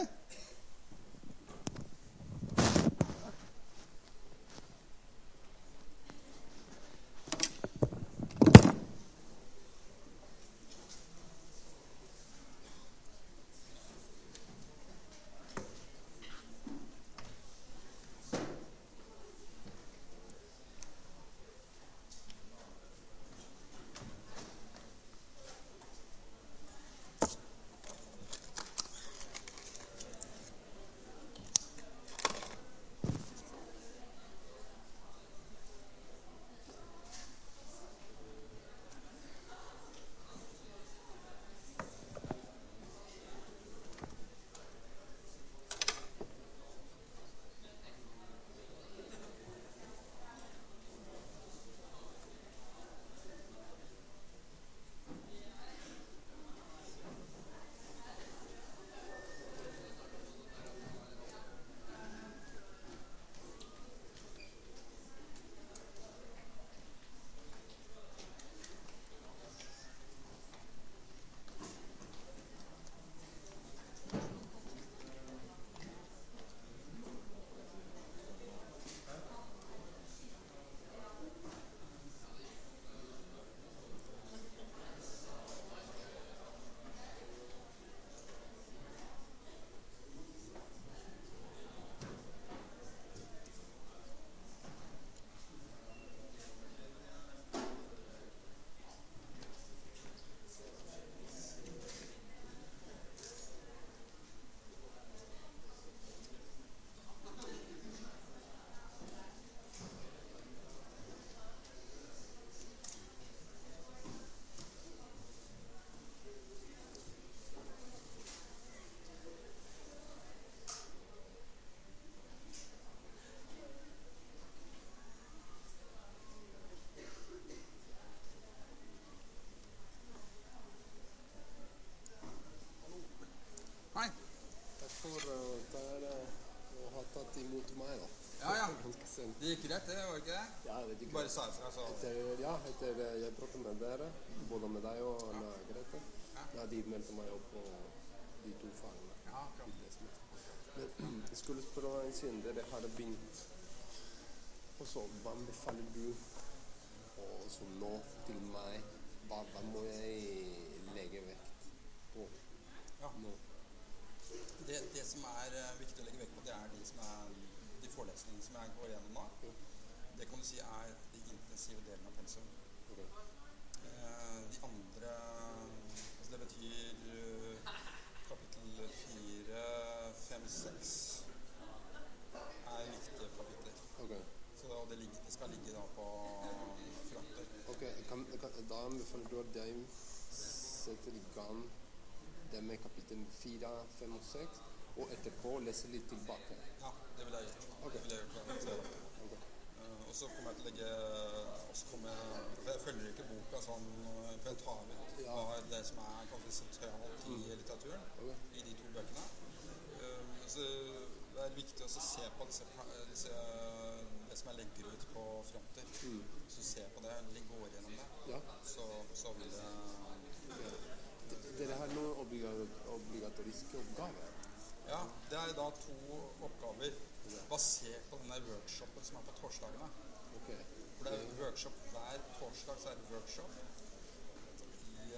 Ja, ja. Ganske sent. Det gikk greit, det, var det ikke det? Ja, det gikk Bare greit. sa ifra, så Jeg pratet med dere, både med deg og med Grete. Ja, de meldte meg opp på de to fagene. Ja, akkurat. Men jeg skulle spørre deg siden dere har begynt. Og så, hva anbefaler du og så nå til meg? Hva må jeg legge vekt på Ja. nå? Det som er viktig å legge vekt på, det er de forelesningene som jeg går gjennom nå. Det kan du si er de intensive delene av pensum. Okay. De andre, altså det betyr kapittel 4, 5, 6 er viktige kapitler. Okay. Så det skal ligge da på fronter. Ok, da anbefaler du at jeg setter i gang det med kapittel 4, 5 og 6, og etterpå leser litt tilbake. Ja, det vil jeg gjøre. Okay. Det vil jeg gjøre. Okay. Og så kommer jeg til å legge jeg følger ikke boka sånn, for jeg tar ut det som er kanskje sentralt i litteraturen, i de to bøkene. Så det er viktig å se på det som jeg legger ut på fronter. Så se på det, går gjennom det. Ja. Så vil det... Dere har noen obligatoriske oppgaver. Ja, det er da 2 oppgaver basert på denne workshopen som er på torsdagene. Okay. For det er workshop hver torsdag, så er det workshop i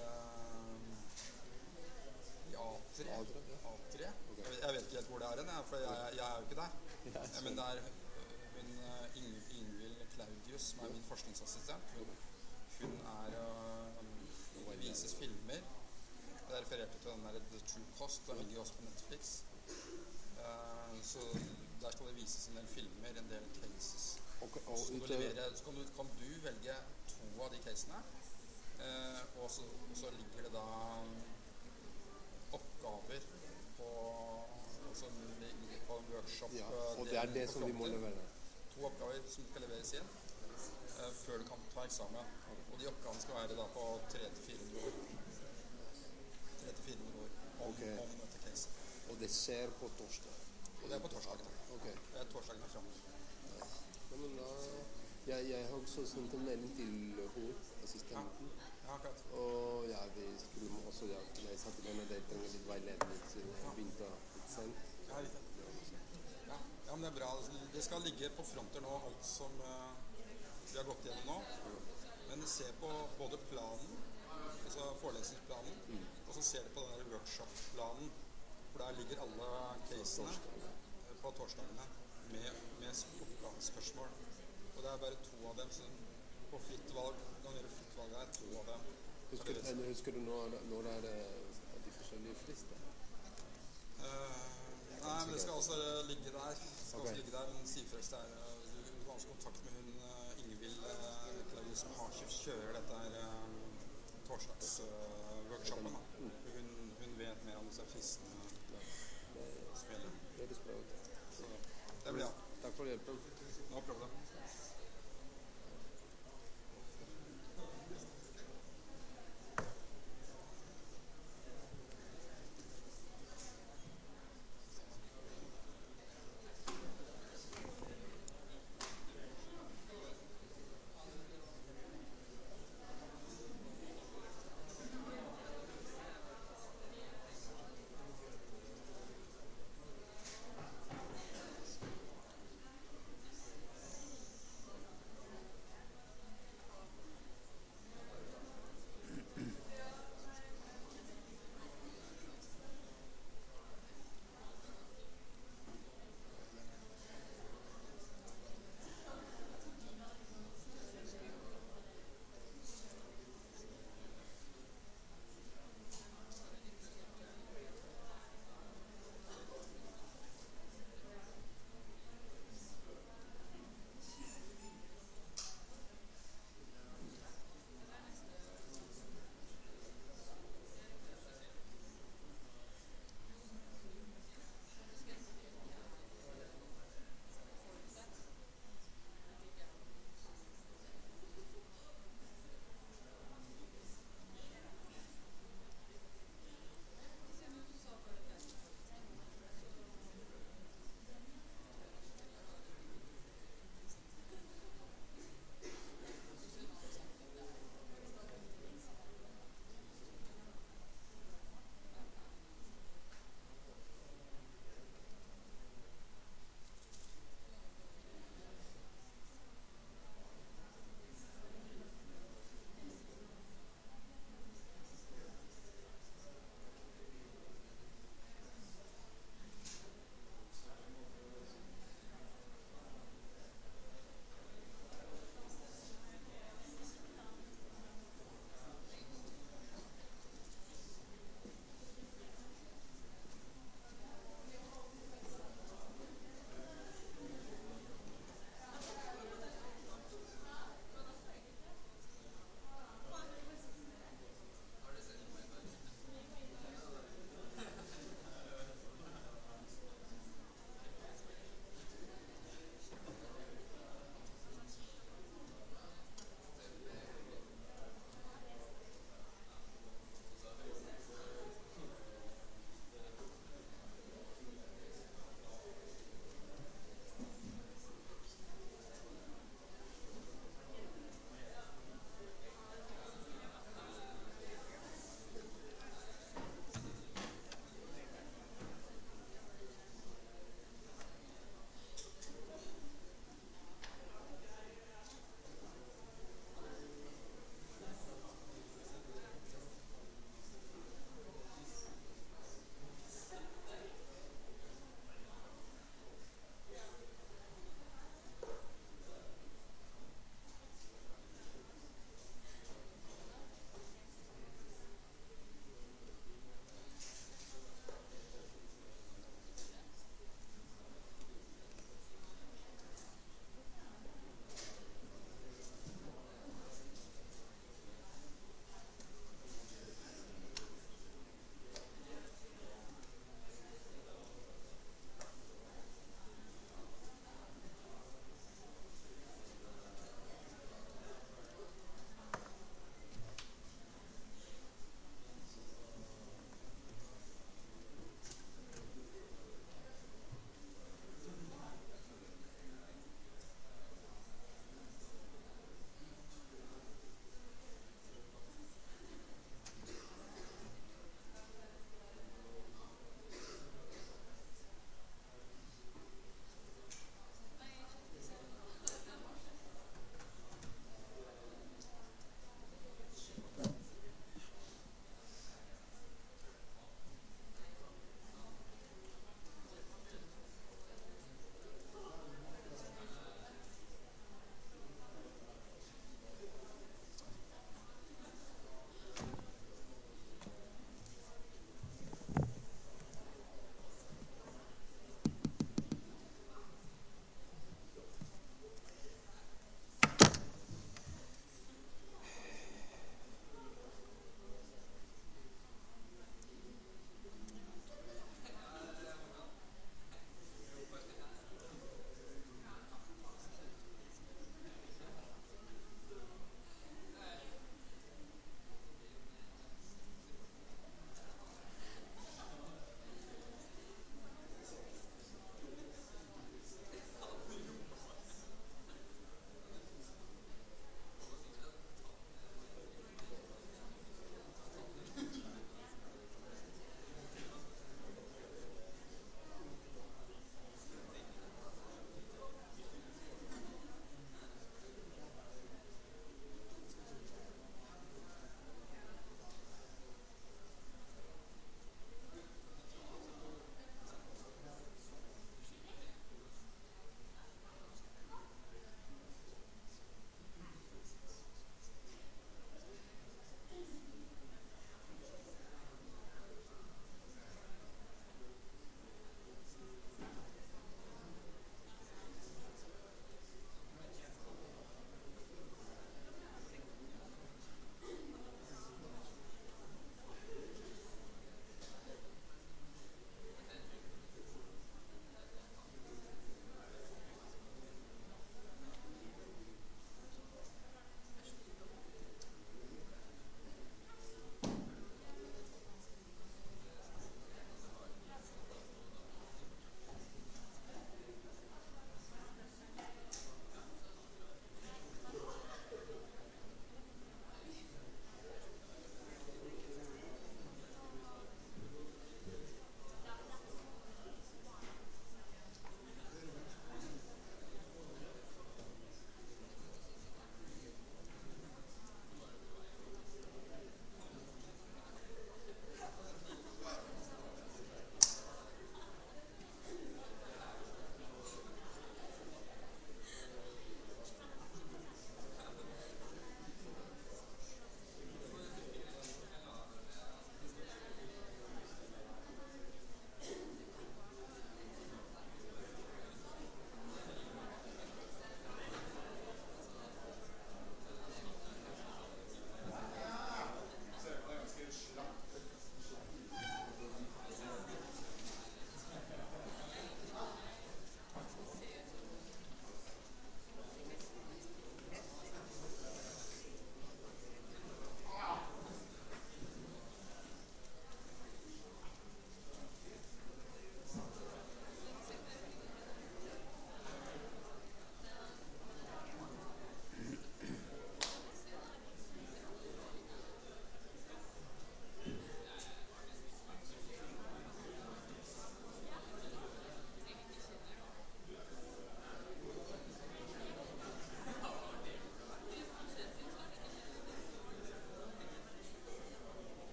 A3. A3. Okay. Jeg vet ikke helt hvor det er hen, for jeg er jo ikke der. Men det er Ingvild Claudius, som er min forskningsassistent. Hun vises filmer. Det refererte til den der The True Cost, den ligger også på Netflix. Så der skal det vises en del filmer, en del cases. Okay, så kan du velge 2 av de casene, og så ligger det da oppgaver som ligger på en workshop. Ja, og det er det som vi må levere. 2 oppgaver som skal leveres inn før du kan ta eksamen. Og de oppgavene skal være da på 300-400 år. 300-400 år om dette caset. Og det skjer på torsdag? Og det er på torsdagen. Okay. Det er torsdagen er fremme. Ja, men da... Jeg har også sendt en melding til hovedassistenten. Ja, akkurat. Og vi skulle også, jeg sa til henne at jeg trenger litt veiledning, siden jeg begynte litt sent. Ja, riktig. Ja, men det er bra. Det skal ligge på fronter nå, alt som vi har gått gjennom nå. Men se på både planen, altså forelesningsplanen, og så ser du på den der workshop-planen, for der ligger alle casene på torsdagene med oppgavespørsmål. Og det er bare 2 av dem som på fritt valg, kan gjøre fritt valg her, 2 av dem. Husker du når er de forskjellige frister? Nei, men det skal også ligge der. Men Sifrøst du har også kontakt med hun Ingvild som kjører dette her torsdagsworkshopen. Hun vet mer om disse fristene som gjelder. Det er bra. Det blir ja. Takk for hjelpen. No problem.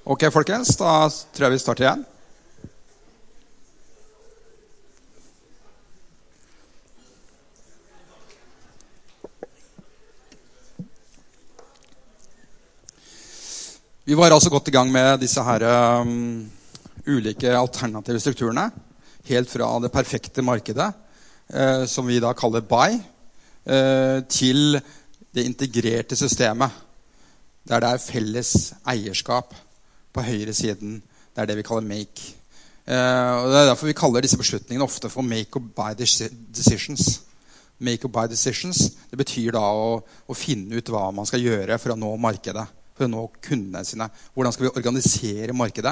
Ok, folkens, da tror jeg vi starter igjen. Vi var altså godt i gang med disse her ulike alternative strukturene, helt fra det perfekte markedet, som vi da kaller buy, til det integrerte systemet, der det felles eierskap på høyre siden. Det det vi kaller make. Og det derfor vi kaller disse beslutningene ofte for make or buy decisions. Make or buy decisions, det betyr da å finne ut hva man skal gjøre for å nå markedet, for å nå kundene sine. Hvordan skal vi organisere markedet?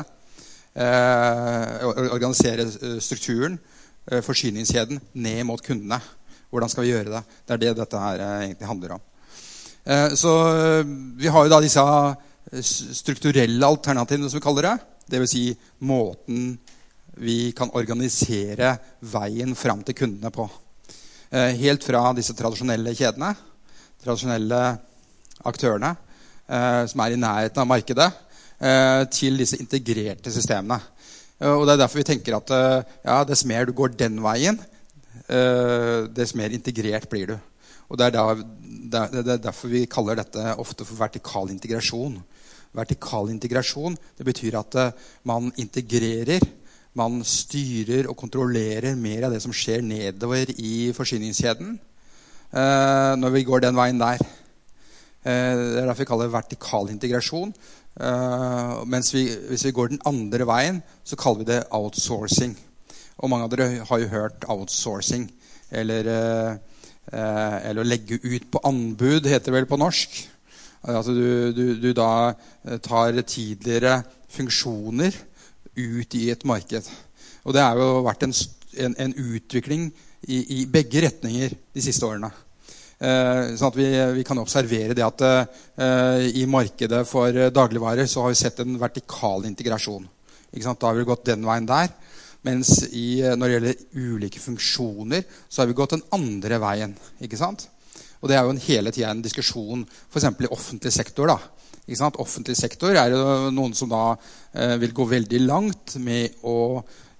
Organisere strukturen, forsyningskjeden, ned mot kundene. Hvordan skal vi gjøre det? Det det dette her egentlig handler om. Så vi har jo da disse strukturelle alternativene, som vi kaller det. Det vil si måten vi kan organisere veien frem til kundene på. Helt fra disse tradisjonelle kjedene, tradisjonelle aktørene, som i nærheten av markedet, til disse integrerte systemene. Og det derfor vi tenker at ja, dess mer du går den veien, dess mer integrert blir du. Og det derfor vi kaller dette ofte for vertikal integrasjon. Vertikal integrasjon, det betyr at man integrerer, man styrer og kontrollerer mer av det som skjer nedover i forsyningskjeden, når vi går den veien der. Det derfor vi kaller vertikal integrasjon. Mens hvis vi går den andre veien, så kaller vi det outsourcing. Og mange av dere har jo hørt outsourcing, eller å legge ut på anbud, heter det vel på norsk. Altså du da tar tidligere funksjoner ut i et marked. Og det har jo vært en utvikling i begge retninger de siste årene. Sånn at vi kan observere det at i markedet for dagligvarer så har vi sett en vertikal integrasjon. Ikke sant? Da har vi gått den veien der. Mens når det gjelder ulike funksjoner, så har vi gått den andre veien. Ikke sant? Og det jo hele tiden en diskusjon, for eksempel i offentlig sektor. Da. Ikke sant? Offentlig sektor jo noen som da vil gå veldig langt med å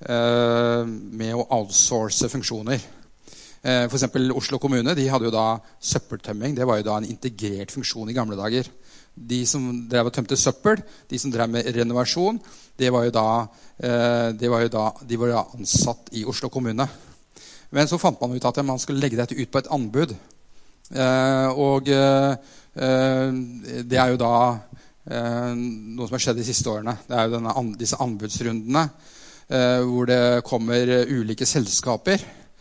outsource funksjoner. For eksempel Oslo kommune, de hadde jo da søppeltømming. Det var jo da en integrert funksjon i gamle dager. De som drev og tømte søppel, de som drev med renovasjon, de var jo ansatt i Oslo kommune. Men så fant man ut at man skulle legge dette ut på et anbud. Og det jo da noe som har skjedd de siste årene. Det jo disse anbudsrundene hvor det kommer ulike selskaper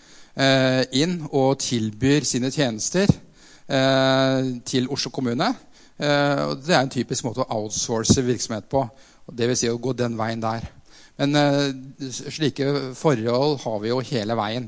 inn og tilbyr sine tjenester til Oslo kommune. Og det en typisk måte å outsource virksomhet på. Og det vil si å gå den veien der. Men slike forhold har vi jo hele veien.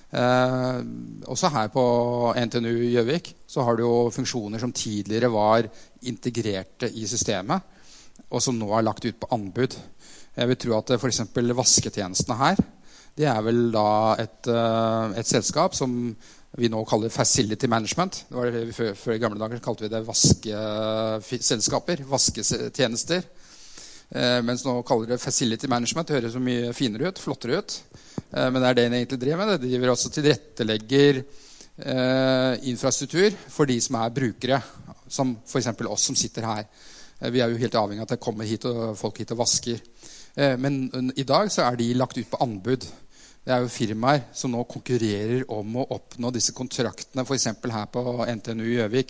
Også her på NTNU Gjøvik så har du jo funksjoner som tidligere var integrerte i systemet, og som nå lagt ut på anbud. Jeg vil tro at for eksempel vasketjenestene her, det vel da et selskap som vi nå kaller Facility Management. Det var det før i gamle dager kalte vi det vaskeselskaper, vasketjenester. Mens nå kaller det Facility Management. Det høres så mye finere ut, flottere ut. Men det det egentlig driver med. Det driver også tilrettelegger infrastruktur for de som brukere, som for eksempel oss som sitter her. Vi jo helt avhengig av at det kommer folk hit og vasker. Men i dag så de lagt ut på anbud. Det jo firmaer som nå konkurrerer om å oppnå disse kontraktene, for eksempel her på NTNU Gjøvik.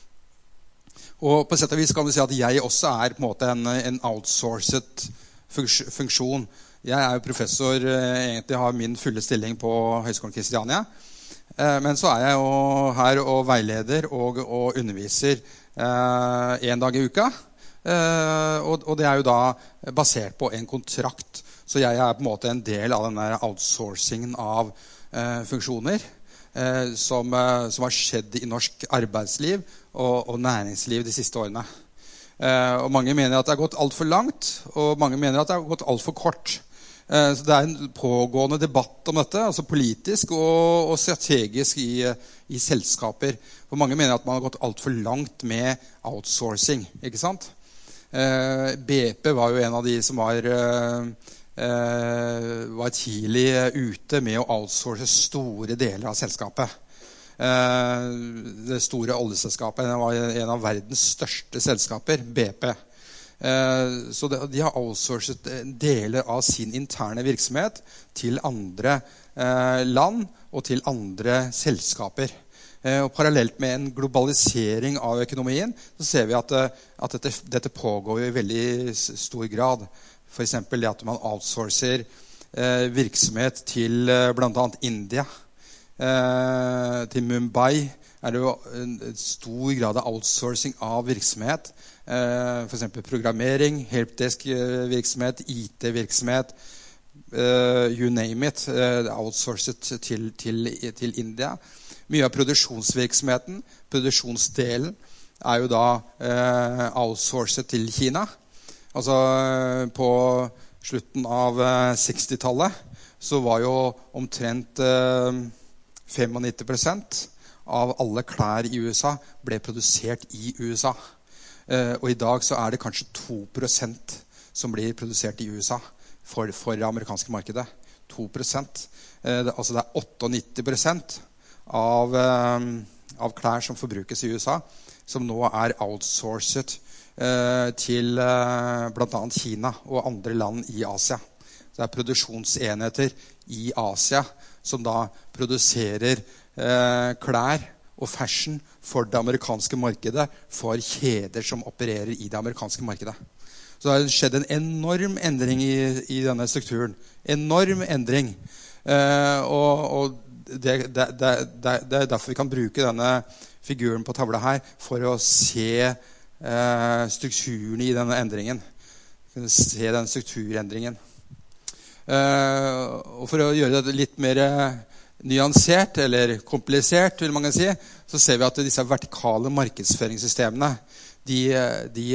Og på sett og vis kan vi si at jeg også på en måte en outsourcet funksjon. Jeg jo professor, egentlig har min fulle stilling på Høgskolen Kristiania. Men så jeg jo her og veileder og underviser en dag i uka. Og det jo da basert på en kontrakt. Så jeg på en måte en del av denne outsourcingen av funksjoner som har skjedd i norsk arbeidsliv og næringsliv de siste årene. Og mange mener at det har gått alt for langt, og mange mener at det har gått alt for kort. Så det en pågående debatt om dette, altså politisk og strategisk i selskaper. For mange mener at man har gått alt for langt med outsourcing, ikke sant? BP var jo en av de som var tidlig ute med å outsource store deler av selskapet. Det store oljeselskapet var en av verdens største selskaper, BP. Så de har outsourcet deler av sin interne virksomhet til andre land og til andre selskaper. Og parallelt med en globalisering av økonomien, så ser vi at dette pågår i veldig stor grad. For eksempel det at man outsourcer virksomhet til blant annet India. Til Mumbai er det jo en stor grad av outsourcing av virksomhet. For eksempel programmering, helpdesk-virksomhet, IT-virksomhet, you name it, outsourcet til India. Mye av produksjonsvirksomheten, produksjonsdelen, er jo da outsourcet til Kina. Altså på slutten av 60-tallet så var jo omtrent 95% av alle klær i USA ble produsert i USA. Og i dag så er det kanskje 2% som blir produsert i USA for det amerikanske markedet. 2%. Altså det er 98% av klær som forbrukes i USA, som nå er outsourcet til blant annet Kina og andre land i Asia. Så det er produksjonsenheter i Asia som da produserer klær og fashion for det amerikanske markedet, for kjeder som opererer i det amerikanske markedet. Så det har skjedd en enorm endring i denne strukturen. Enorm endring. Og det er derfor vi kan bruke denne figuren på tavla her for å se strukturen i denne endringen. Se den strukturendringen. Og for å gjøre det litt mer nyansert eller komplisert, vil man si, så ser vi at disse vertikale markedsføringssystemene, de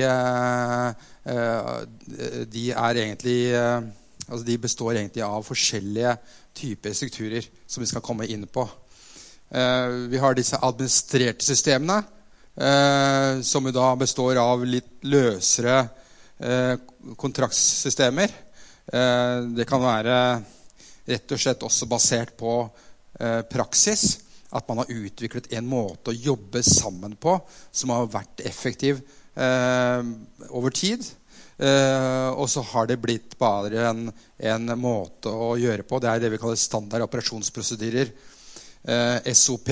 er egentlig, altså de består egentlig av forskjellige typer strukturer som vi skal komme inn på. Vi har disse administrerte systemene, som da består av litt løsere kontraktssystemer. Det kan være rett og slett også basert på praksis, at man har utviklet en måte å jobbe sammen på som har vært effektiv over tid. Og så har det blitt bare en måte å gjøre på. Det er det vi kaller standard operasjonsprosedyrer, SOP,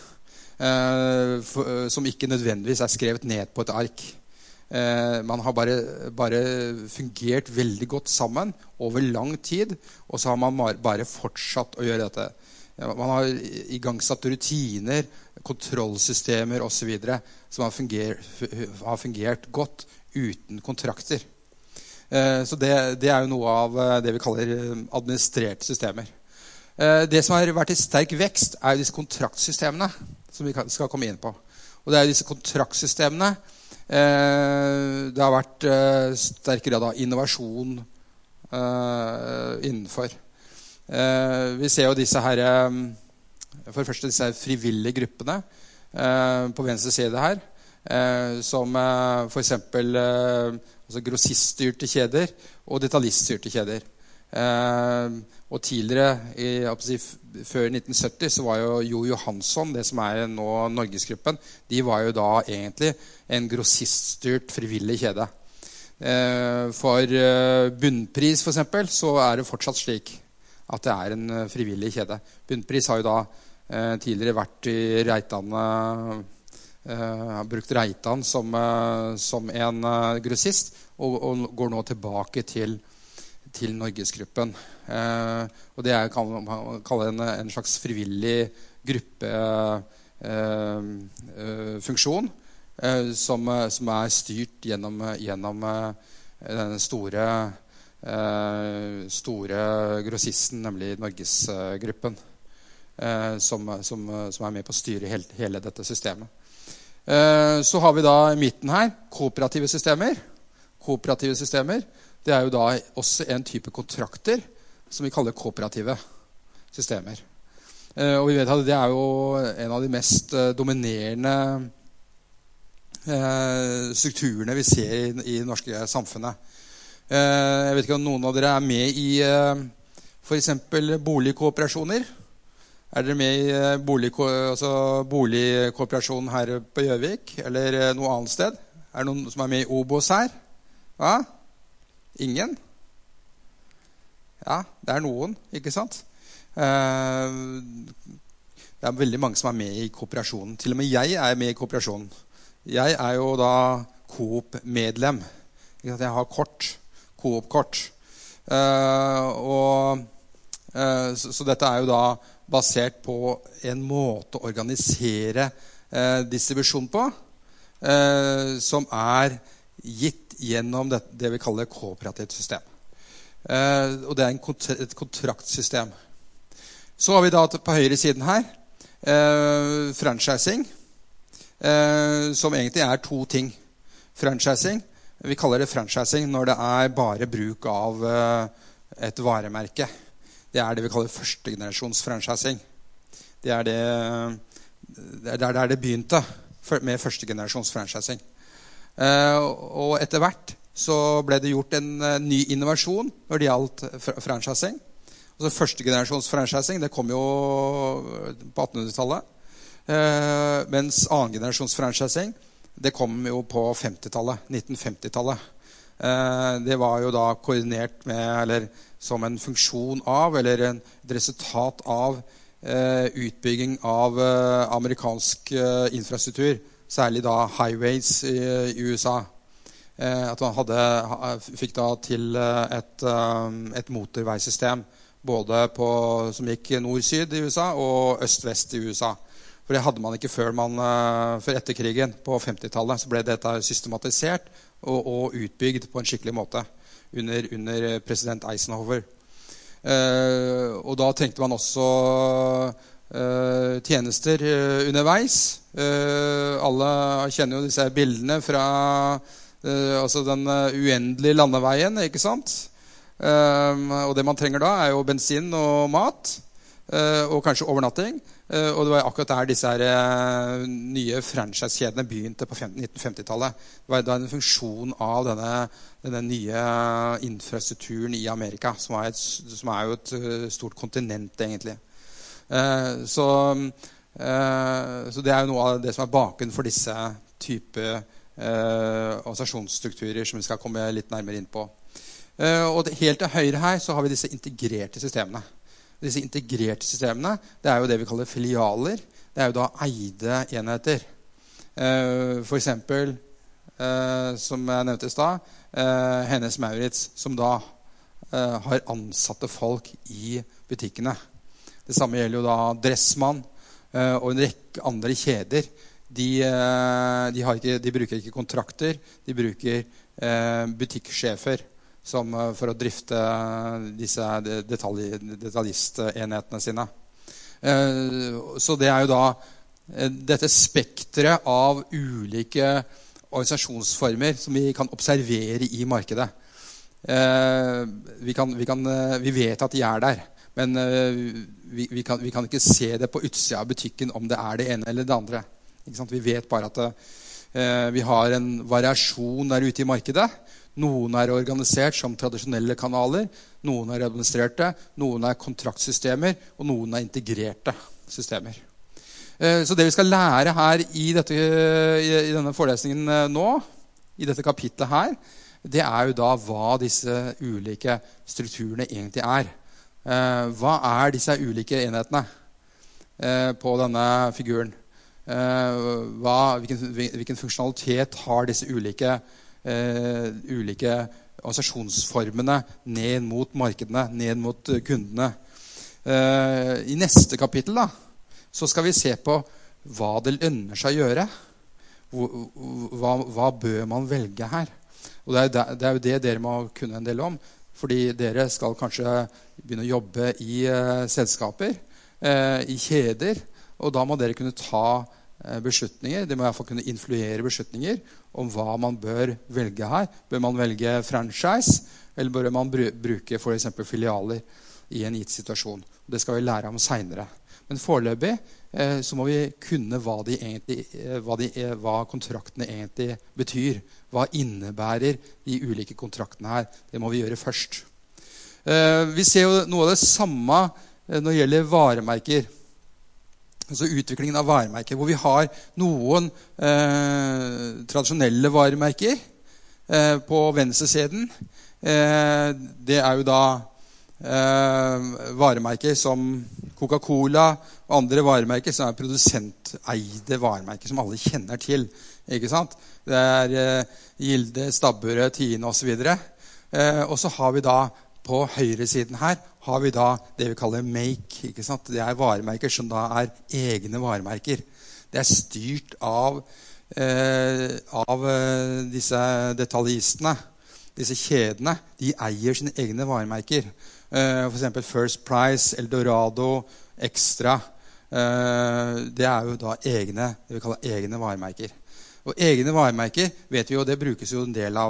som ikke nødvendigvis er skrevet ned på et ark. Man har bare fungert veldig godt sammen over lang tid, og så har man bare fortsatt å gjøre dette. Man har igangsatt rutiner, kontrollsystemer og så videre, som har fungert godt uten kontrakter. Så det er jo noe av det vi kaller administrerte systemer. Det som har vært i sterk vekst er jo disse kontraktsystemene, som vi skal komme inn på. Og det er jo disse kontraktsystemene, det har vært sterk grad av innovasjon innenfor. Vi ser jo disse her, for det første disse frivillige gruppene på venstre side her, som for eksempel altså grossiststyrte kjeder og detaljiststyrte kjeder. Og tidligere, før 1970, så var jo Jo Johansson, det som er nå Norgesgruppen, de var jo da egentlig en grossiststyrt frivillig kjede. For Bunnpris for eksempel, så er det fortsatt slik at det er en frivillig kjede. Bunnpris har jo da tidligere vært i Reitan, har brukt Reitan som en grossist, og går nå tilbake til Norgesgruppen. Og det kan man kalle en slags frivillig gruppefunksjon, som er styrt gjennom denne store grossisten, nemlig Norgesgruppen, som er med på å styre hele dette systemet. Så har vi da i midten her kooperative systemer. Kooperative systemer, det er jo da også en type kontrakter som vi kaller kooperative systemer. Og vi vet at det er jo en av de mest dominerende strukturene vi ser i det norske samfunnet. Jeg vet ikke om noen av dere er med i for eksempel boligkooperasjoner. Er dere med i boligkooperasjonen her på Gjøvik, eller noe annet sted? Er det noen som er med i Obos her? Ja? Ingen? Ja, det er noen, ikke sant? Det er veldig mange som er med i kooperasjonen. Til og med jeg er med i kooperasjonen. Jeg er jo da Coop-medlem. Jeg har Coop-kort. Så dette er jo da basert på en måte å organisere distribusjon på, som er gitt gjennom det vi kaller kooperativt system. Og det er et kontraktsystem. Så har vi da på høyre siden her franchising, som egentlig er to ting. Franchising, vi kaller det franchising når det er bare bruk av et varemerke. Det er det vi kaller første generasjons franchising. Det er der det begynte med første generasjons franchising. Og etter hvert så ble det gjort en ny innovasjon når det gjaldt franchising. Altså første generasjons franchising, det kom jo på 1800-tallet. Mens annen generasjons franchising, det kom jo på 50-tallet, 1950-tallet. Det var jo da koordinert med, eller som en funksjon av, eller et resultat av utbygging av amerikansk infrastruktur, særlig da highways i USA. At man fikk da til et motorveisystem, både som gikk nord-syd i USA og øst-vest i USA. For det hadde man ikke før etter krigen på 50-tallet. Så ble dette systematisert og utbygd på en skikkelig måte under president Eisenhower. Og da tenkte man også tjenester underveis. Alle kjenner jo disse bildene fra altså den uendelige landeveien, ikke sant? Og det man trenger da er jo bensin og mat, og kanskje overnatting. Og det var akkurat der disse nye franchise-kjedene begynte på 1950-tallet. Det var da en funksjon av denne nye infrastrukturen i Amerika, som er jo et stort kontinent egentlig. Så det er jo noe av det som er bakgrunnen for disse type organisasjonsstrukturer som vi skal komme litt nærmere inn på. Og helt til høyre her så har vi disse integrerte systemene. Disse integrerte systemene, det er jo det vi kaller filialer. Det er jo da eide enheter. For eksempel, som jeg nevnte i sted, Hennes Mauritz, som da har ansatte folk i butikkene. Det samme gjelder jo da Dressmann og en rekke andre kjeder. De bruker ikke kontrakter, de bruker butikksjefer for å drifte disse detaljistenhetene sine. Så det er jo da dette spektret av ulike organisasjonsformer som vi kan observere i markedet. Vi vet at de er der, men vi kan ikke se det på utsida av butikken om det er det ene eller det andre. Ikke sant? Vi vet bare at vi har en variasjon der ute i markedet. Noen er organisert som tradisjonelle kanaler, noen er administrerte, noen er kontraktsystemer, og noen er integrerte systemer. Så det vi skal lære her i denne forelesningen nå, i dette kapitlet her, det er jo da hva disse ulike strukturene egentlig er. Hva er disse ulike enhetene på denne figuren? Hvilken funksjonalitet har disse ulike organisasjonsformene ned mot markedene, ned mot kundene. I neste kapittel da, så skal vi se på hva det lønner seg å gjøre. Hva bør man velge her? Og det er jo det dere må kunne en del om, fordi dere skal kanskje begynne å jobbe i selskaper, i kjeder, og da må dere kunne ta beslutninger. Det må i hvert fall kunne influere beslutninger om hva man bør velge her. Bør man velge franchise, eller bør man bruke for eksempel filialer i en gitt situasjon? Det skal vi lære om senere. Men foreløpig så må vi kunne hva kontraktene egentlig betyr. Hva innebærer de ulike kontraktene her? Det må vi gjøre først. Vi ser jo noe av det samme når det gjelder varemerker. Altså utviklingen av varemerker, hvor vi har noen tradisjonelle varemerker på venstresiden. Det jo da varemerker som Coca-Cola og andre varemerker som produsenteide varemerker som alle kjenner til, ikke sant? Det Gilde, Stabburet, Tine og så videre. Og så har vi da på høyre siden her har vi da det vi kaller make, ikke sant? Det varemerker som da egne varemerker. Det styrt av disse detaljistene, disse kjedene. De eier sine egne varemerker. For eksempel First Price, Eldorado, Extra. Det jo da det vi kaller egne varemerker. Og egne varemerker, vet vi jo, det brukes jo en del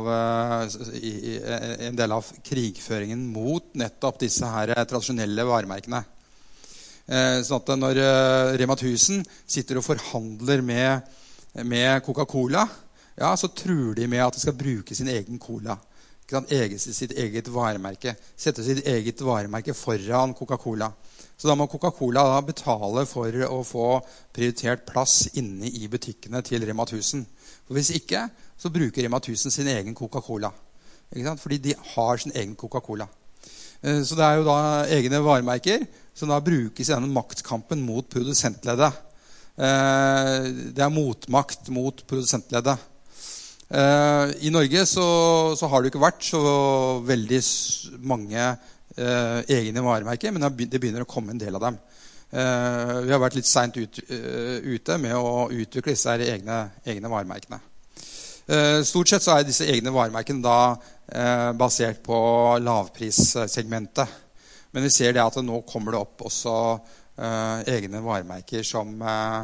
av krigføringen mot nettopp disse her tradisjonelle varemerkene. Sånn at når Rema 1000 sitter og forhandler med Coca-Cola, ja, så tror de med at de skal bruke sin egen cola. Sitt eget varemerke. Sette sitt eget varemerke foran Coca-Cola. Så da må Coca-Cola da betale for å få prioritert plass inne i butikkene til Rema 1000. For hvis ikke, så bruker Rema 1000 sin egen Coca-Cola. Ikke sant? Fordi de har sin egen Coca-Cola. Så det jo da egne varemerker som da brukes i denne maktkampen mot produsentleddet. Det motmakt mot produsentleddet. I Norge så har det ikke vært så veldig mange egne varemerker, men det begynner å komme en del av dem. Vi har vært litt sent ute med å utvikle disse egne varemerkene. Stort sett så disse egne varemerkene da basert på lavprissegmentet. Men vi ser det at nå kommer det opp også egne varemerker som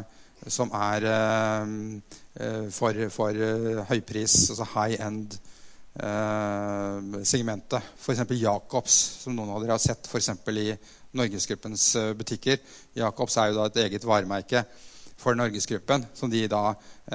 for høypris, altså high-end segmentet. For eksempel Jacobs, som noen av dere har sett for eksempel i Norgesgruppens butikker. Jacobs jo da et eget varemerke for Norgesgruppen, som de da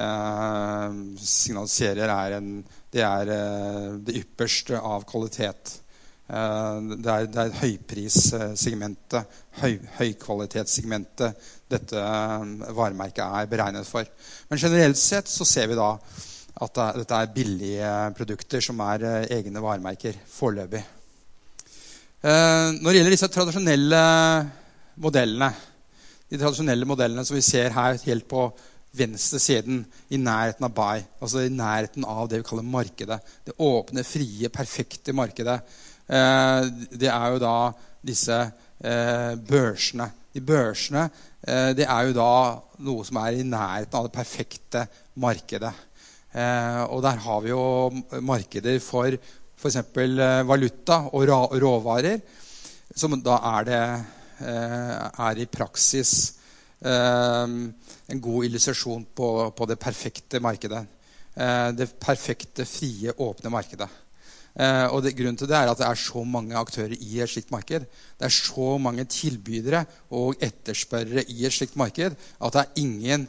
signaliserer det ypperste av kvalitet. Det høyprissegmentet, høykvalitetssegmentet dette varemerket beregnet for. Men generelt sett så ser vi da at dette billige produkter som egne varemerker foreløpig. Når det gjelder disse tradisjonelle modellene, de tradisjonelle modellene som vi ser her helt på venstre siden i nærheten av buy, altså i nærheten av det vi kaller markedet, det åpne, frie, perfekte markedet, det jo da disse børsene. De børsene, det jo da noe som i nærheten av det perfekte markedet. Og der har vi jo markeder for eksempel valuta og råvarer, som da i praksis en god illustrasjon på det perfekte markedet. Det perfekte, frie, åpne markedet. Og grunnen til det at det så mange aktører i et slikt marked. Det så mange tilbydere og etterspørrere i et slikt marked at det ingen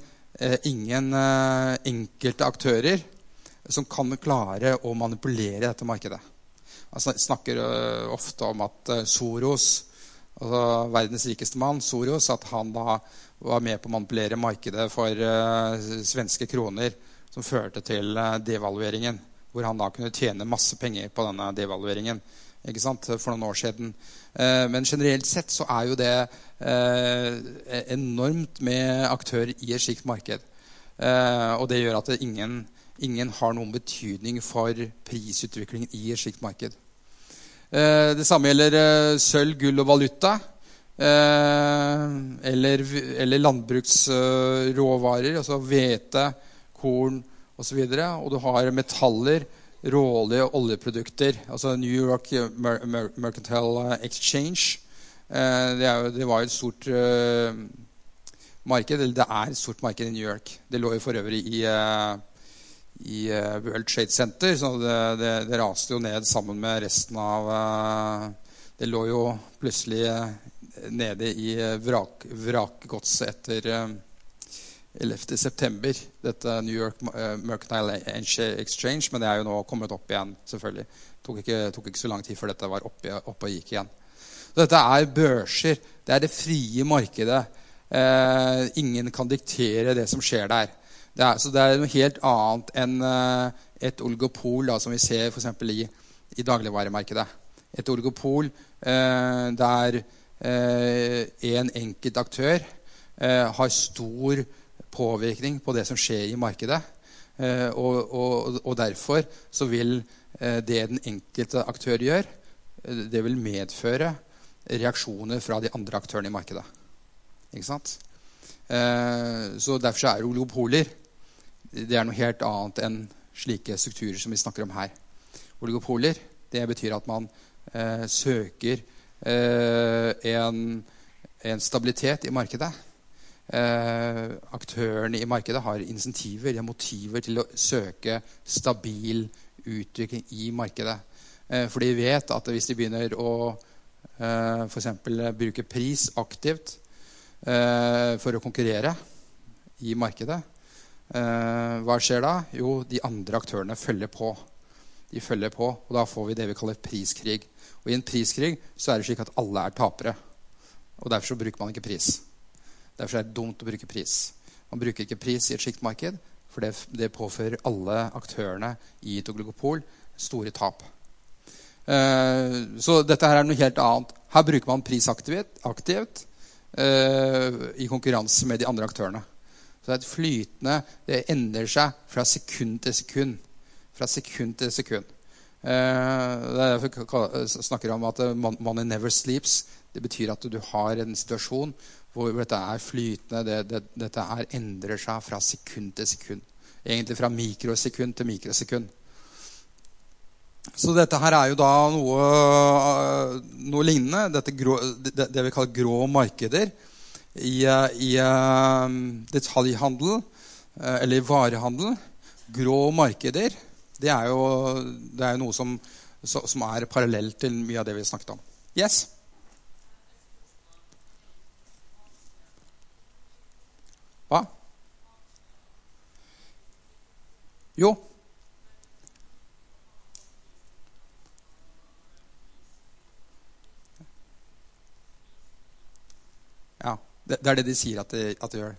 enkelte aktører som kan klare å manipulere dette markedet. Jeg snakker ofte om at Soros, altså verdens rikeste mann, Soros, at han da var med på å manipulere markedet for svenske kroner, som førte til devalueringen, hvor han da kunne tjene masse penger på denne devalueringen, ikke sant, for noen år siden. Men generelt sett så jo det enormt med aktører i et slikt marked. Og det gjør at ingen har noen betydning for prisutviklingen i et slikt marked. Det samme gjelder sølv, gull og valuta, eller landbruksråvarer, altså hvete, korn og så videre. Og du har metaller, råolje og oljeprodukter, altså New York Mercantile Exchange. Det var jo et stort marked, eller det et stort marked i New York. Det lå jo for øvrig i World Trade Center, så det raste jo ned sammen med resten av det lå jo plutselig nede i vrakgodset etter 11. september, dette New York Mercantile Exchange, men det jo nå kommet opp igjen, selvfølgelig. Tok ikke så lang tid før dette var oppe og gikk igjen. Så dette børser, det det frie markedet. Ingen kan diktere det som skjer der. Så det noe helt annet enn et oligopol da, som vi ser for eksempel i dagligvaremarkedet. Et oligopol der en enkelt aktør har stor påvirkning på det som skjer i markedet. Og derfor så vil det den enkelte aktør gjør, det vil medføre reaksjoner fra de andre aktørene i markedet. Ikke sant? Så derfor så oligopoler, det noe helt annet enn slike strukturer som vi snakker om her. Oligopoler, det betyr at man søker en stabilitet i markedet. Aktørene i markedet har insentiver, de har motiver til å søke stabil utvikling i markedet. For de vet at hvis de begynner å for eksempel bruke pris aktivt for å konkurrere i markedet, hva skjer da? Jo, de andre aktørene følger på. De følger på, og da får vi det vi kaller priskrig. Og i en priskrig så det slik at alle tapere. Og derfor så bruker man ikke pris. Derfor det dumt å bruke pris. Man bruker ikke pris i et slikt marked, for det påfører alle aktørene i et oligopol store tap. Så dette her noe helt annet. Her bruker man pris aktivt i konkurranse med de andre aktørene. Så det flytende, det endrer seg fra sekund til sekund. Fra sekund til sekund. Det derfor jeg snakker om at money never sleeps. Det betyr at du har en situasjon hvor dette flytende, dette endrer seg fra sekund til sekund. Egentlig fra mikrosekund til mikrosekund. Så dette her jo da noe lignende, det vi kaller grå markeder i detaljhandel, eller varehandel. Grå markeder, det jo noe som parallelt til mye av det vi snakket om. Yes? Hva? Jo. Ja, det det de sier at det gjør.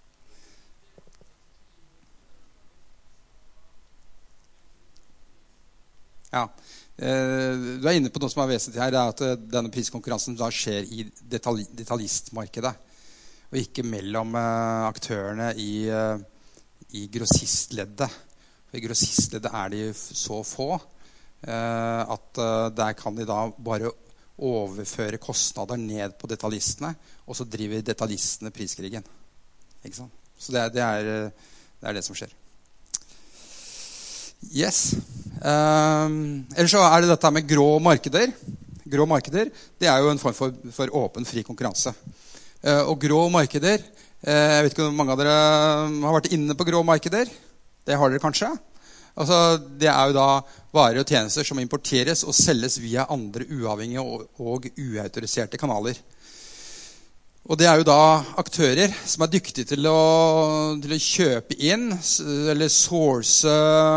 Ja, du inne på noe som vesentlig her, det at denne priskonkurransen da skjer i detaljistmarkedet, og ikke mellom aktørene i grossistleddet. For i grossistleddet de så få at der kan de da bare overføre kostnader ned på detaljistene, og så driver detaljistene priskrigen. Ikke sant? Så det det som skjer. Yes. Ellers så det dette med grå markeder. Grå markeder, det jo en form for åpen, fri konkurranse. Og grå markeder, jeg vet ikke om mange av dere har vært inne på grå markeder. Det har dere kanskje. Altså, det jo da varer og tjenester som importeres og selges via andre uavhengige og uautoriserte kanaler. Og det jo da aktører som dyktige til å kjøpe inn eller source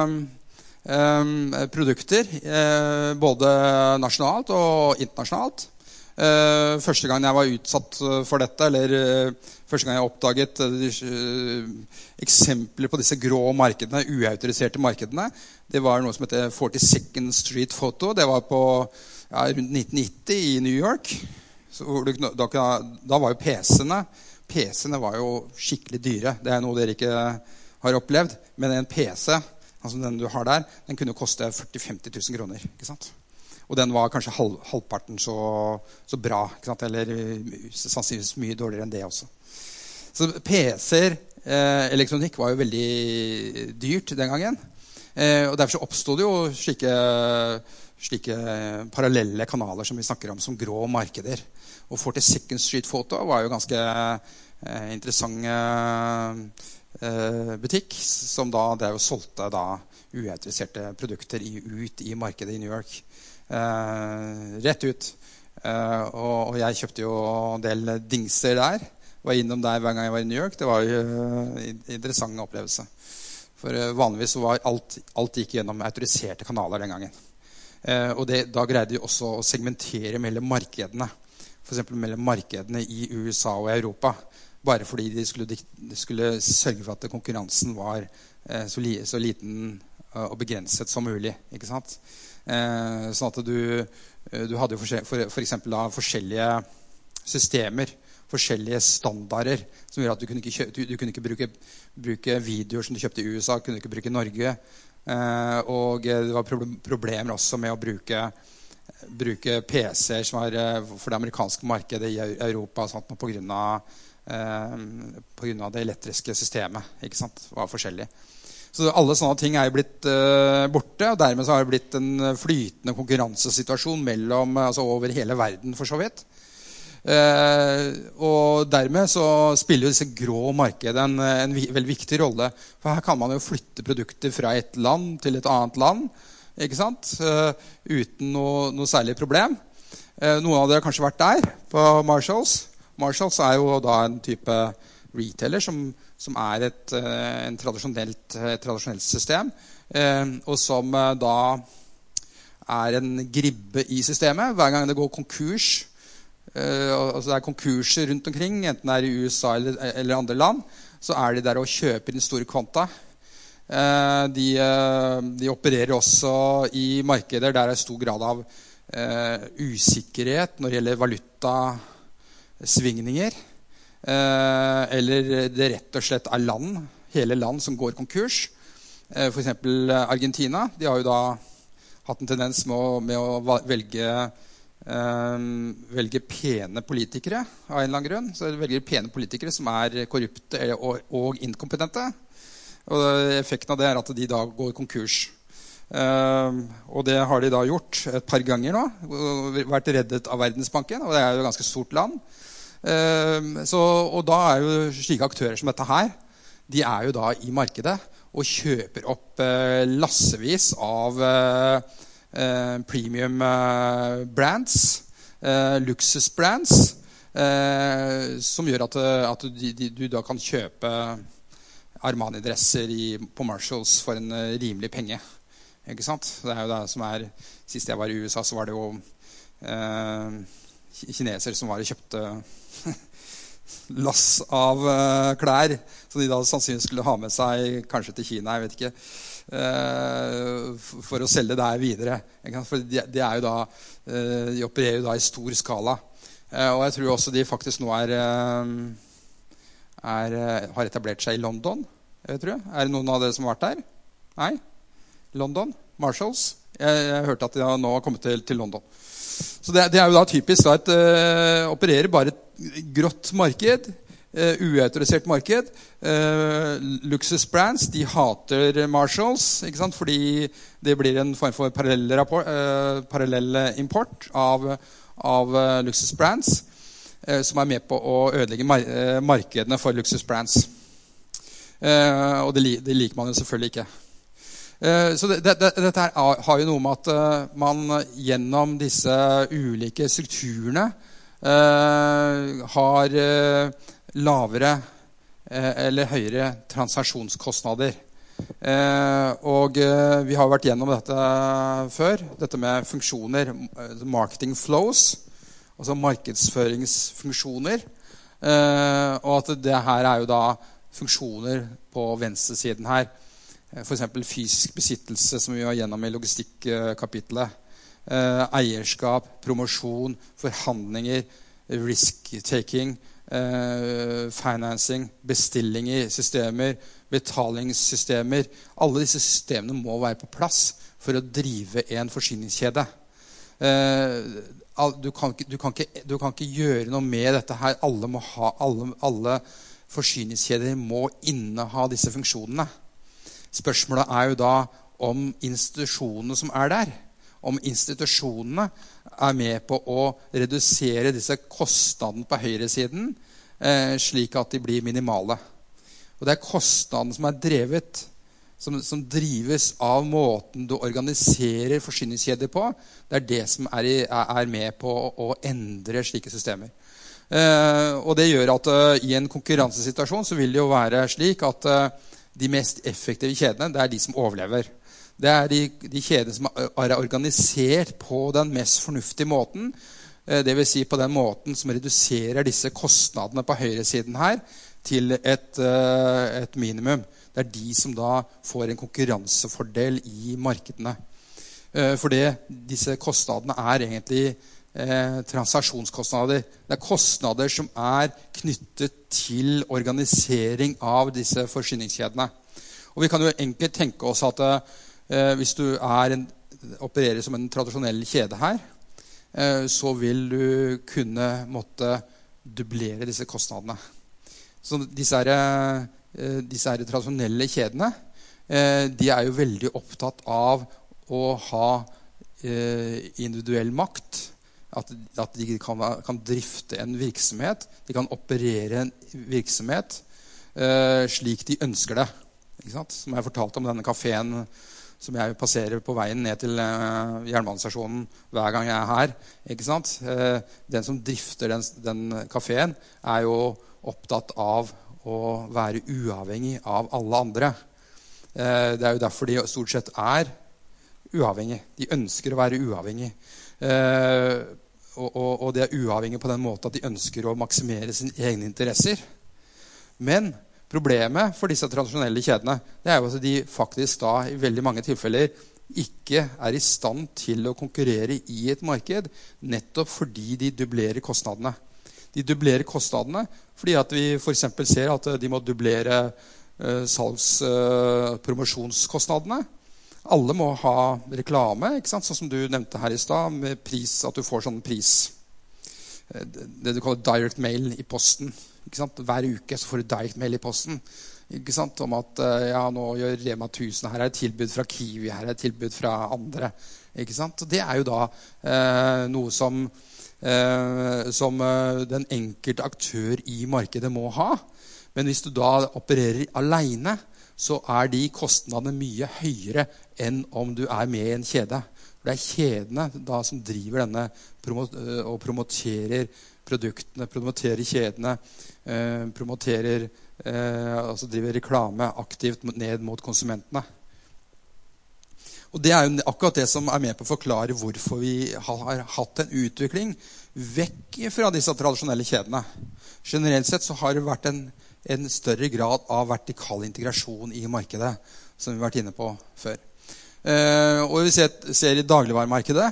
produkter, både nasjonalt og internasjonalt. Første gang jeg var utsatt for dette, eller første gang jeg oppdaget eksempler på disse grå markedene, uautoriserte markedene, det var noe som heter 42nd Street Photo. Det var på rundt 1990 i New York. Så da var jo PC-ene var jo skikkelig dyre. Det noe dere ikke har opplevd. Men en PC, altså den du har der, den kunne koste 40-50 000 kroner, ikke sant? Og den var kanskje halvparten så bra, ikke sant? Eller sannsynligvis mye dårligere enn det også. Så PC-er, elektronikk var jo veldig dyrt den gangen. Og derfor så oppstod det jo slike parallelle kanaler som vi snakker om, som grå markeder. Og 42nd Street Photo var jo ganske interessant butikk, som da drev og solgte da uautoriserte produkter ut i markedet i New York. Rett ut. Og jeg kjøpte jo en del dingser der. Var innom der hver gang jeg var i New York. Det var jo en interessant opplevelse. For vanligvis så var alt gikk gjennom autoriserte kanaler den gangen. Og da greide de også å segmentere mellom markedene. For eksempel mellom markedene i USA og Europa. Bare fordi de skulle sørge for at konkurransen var så liten og begrenset som mulig, ikke sant? Sånn at du hadde jo for eksempel da forskjellige systemer, forskjellige standarder, som gjør at du kunne ikke bruke videoer som du kjøpte i USA, kunne ikke bruke i Norge, og det var problemer også med å bruke PC-er som var for det amerikanske markedet i Europa, sånt, på grunn av det elektriske systemet, ikke sant? Det var forskjellig. Så alle sånne ting jo blitt borte, og dermed så har det blitt en flytende konkurransesituasjon over hele verden for så vidt. Og dermed så spiller jo disse grå markedene en veldig viktig rolle, for her kan man jo flytte produkter fra et land til et annet land, ikke sant? Uten noe særlig problem. Noen av dere har kanskje vært der på Marshalls. Marshalls jo da en type retailer som et tradisjonelt system, og som da en gribbe i systemet. Hver gang det går konkurs, altså det konkurser rundt omkring, enten det i USA eller andre land, så de der og kjøper inn store kvanta. De opererer også i markeder der det stor grad av usikkerhet når det gjelder valutasvingninger, eller det rett og slett hele land som går konkurs. For eksempel Argentina, de har jo da hatt en tendens med å velge pene politikere av en eller annen grunn. Så de velger pene politikere som korrupte og inkompetente. Og effekten av det at de da går konkurs. Og det har de da gjort et par ganger nå. Vært reddet av Verdensbanken, og det jo et ganske stort land. Og da jo slike aktører som dette her, de jo da i markedet og kjøper opp lassevis av premium brands, luksusbrands, som gjør at du da kan kjøpe Armani-dresser på Marshalls for en rimelig penge. Ikke sant? Det jo det som sist jeg var i USA, så var det jo kinesere som var og kjøpte lass av klær, som de da sannsynligvis skulle ha med seg kanskje til Kina, jeg vet ikke, for å selge det videre. For de jo da, de opererer jo da i stor skala. Og jeg tror også de faktisk nå har etablert seg i London, jeg tror. Det noen av dere som har vært der? Nei? London? Marshalls? Jeg hørte at de nå har kommet til London. Så det jo da typisk at opererer bare et grått marked, uautorisert marked. Luksusbrands, de hater Marshalls, ikke sant? Fordi det blir en form for parallell import av luksusbrands, som med på å ødelegge markedene for luksusbrands. Og det liker man jo selvfølgelig ikke. Så dette har jo noe med at man gjennom disse ulike strukturene har lavere eller høyere transaksjonskostnader. Og vi har vært gjennom dette før, dette med funksjoner, marketing flows, altså markedsføringsfunksjoner, og at det her jo da funksjoner på venstresiden her. For eksempel fysisk besittelse, som vi var gjennom i logistikkapitlet, eierskap, promosjon, forhandlinger, risk-taking, financing, bestillinger, systemer, betalingssystemer. Alle disse systemene må være på plass for å drive en forsyningskjede. Du kan ikke gjøre noe med dette her. Alle forsyningskjeder må inneha disse funksjonene. Spørsmålet jo da om institusjonene som der, om institusjonene med på å redusere disse kostnadene på høyresiden, slik at de blir minimale. Og det kostnaden som drevet som drives av måten du organiserer forsyningskjeder på, det det som er med på å endre slike systemer. Og det gjør at i en konkurransesituasjon så vil det jo være slik at de mest effektive kjedene, det de som overlever. Det de kjedene som er organisert på den mest fornuftige måten, det vil si på den måten som reduserer disse kostnadene på høyresiden her til et minimum. Det de som da får en konkurransefordel i markedene. For disse kostnadene egentlig transaksjonskostnader. Det kostnader som knyttet til organisering av disse forsyningskjedene. Og vi kan jo enkelt tenke oss at hvis du opererer som en tradisjonell kjede her, så vil du kunne måtte dublere disse kostnadene. Så disse tradisjonelle kjedene, de jo veldig opptatt av å ha individuell makt, at de kan drifte en virksomhet, de kan operere en virksomhet slik de ønsker det. Ikke sant? Som jeg fortalte om denne kaféen som jeg passerer på veien ned til jernbanestasjonen hver gang jeg her. Ikke sant? Den som drifter den kaféen jo opptatt av å være uavhengig av alle andre. Det jo derfor de stort sett uavhengige. De ønsker å være uavhengige. Og de uavhengige på den måten at de ønsker å maksimere sine egne interesser. Men problemet for disse tradisjonelle kjedene, det jo at de faktisk da i veldig mange tilfeller ikke i stand til å konkurrere i et marked, nettopp fordi de dublerer kostnadene. De dublerer kostnadene fordi at vi for eksempel ser at de må dublere promosjonskostnadene. Alle må ha reklame, ikke sant? Sånn som du nevnte her i sted, med pris, at du får sånn pris. Det du kaller direct mail i posten. Ikke sant? Hver uke så får du direct mail i posten. Ikke sant? Om at nå gjør Rema 1000, her et tilbud fra Kiwi, her et tilbud fra andre. Ikke sant? Og det jo da noe som den enkelte aktør i markedet må ha. Men hvis du da opererer alene, så de kostnadene mye høyere enn om du med i en kjede. For det kjedene da som driver denne og promoterer produktene, promoterer kjedene, altså driver reklame aktivt ned mot konsumentene. Og det jo akkurat det som med på å forklare hvorfor vi har hatt en utvikling vekk fra disse tradisjonelle kjedene. Generelt sett så har det vært en større grad av vertikal integrasjon i markedet, som vi har vært inne på før. Og vi ser i dagligvaremarkedet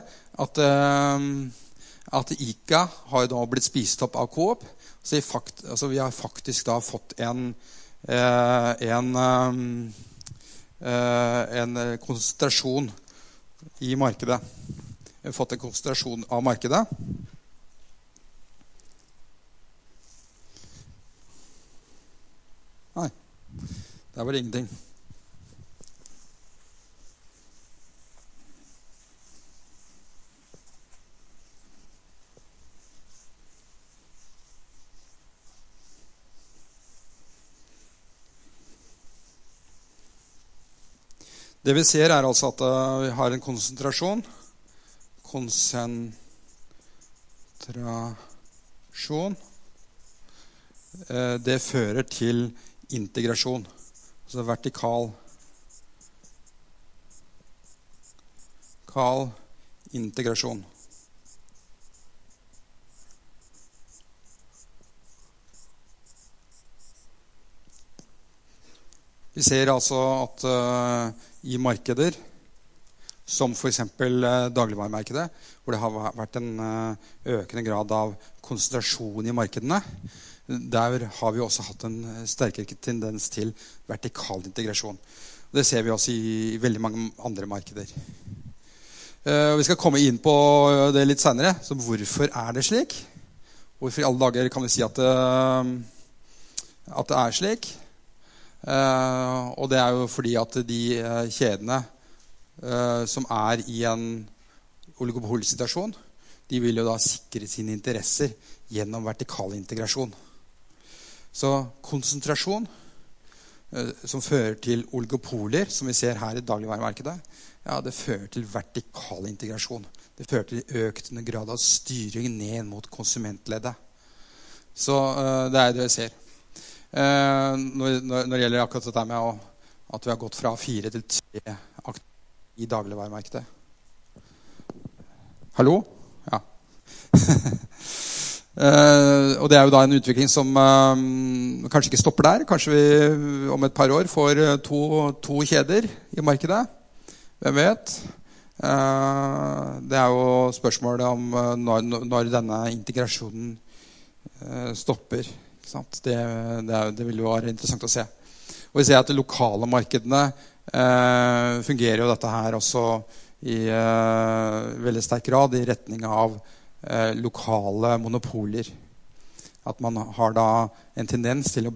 at ICA har da blitt spist opp av Coop, så vi har faktisk da fått en konsentrasjon i markedet. Vi har fått en konsentrasjon av markedet. Nei, det var ingenting. Det vi ser altså at vi har en konsentrasjon. Det fører til integrasjon. Altså vertikal integrasjon. Vi ser altså at i markeder, som for eksempel dagligvaremarkedet, hvor det har vært en økende grad av konsentrasjon i markedene, der har vi også hatt en sterkere tendens til vertikal integrasjon. Det ser vi også i veldig mange andre markeder. Vi skal komme inn på det litt senere, så hvorfor det slik? Hvorfor i alle dager kan vi si at det slik? Og det jo fordi at de kjedene som i en oligopolsituasjon, de vil jo da sikre sine interesser gjennom vertikal integrasjon. Så konsentrasjon som fører til oligopoler, som vi ser her i dagligvaremarkedet, ja, det fører til vertikal integrasjon. Det fører til økende grad av styring ned mot konsumentleddet. Så det det jeg ser. Når det gjelder akkurat dette med at vi har gått fra 4 til 3 aktører i dagligvaremarkedet. Hallo? Ja. Og det jo da en utvikling som kanskje ikke stopper der. Kanskje vi om et par år får to kjeder i markedet. Hvem vet? Det jo spørsmålet om når denne integrasjonen stopper. Ikke sant? Det vil jo være interessant å se. Og vi ser at de lokale markedene fungerer jo dette her også i veldig sterk grad i retning av lokale monopoler. At man har da en tendens til å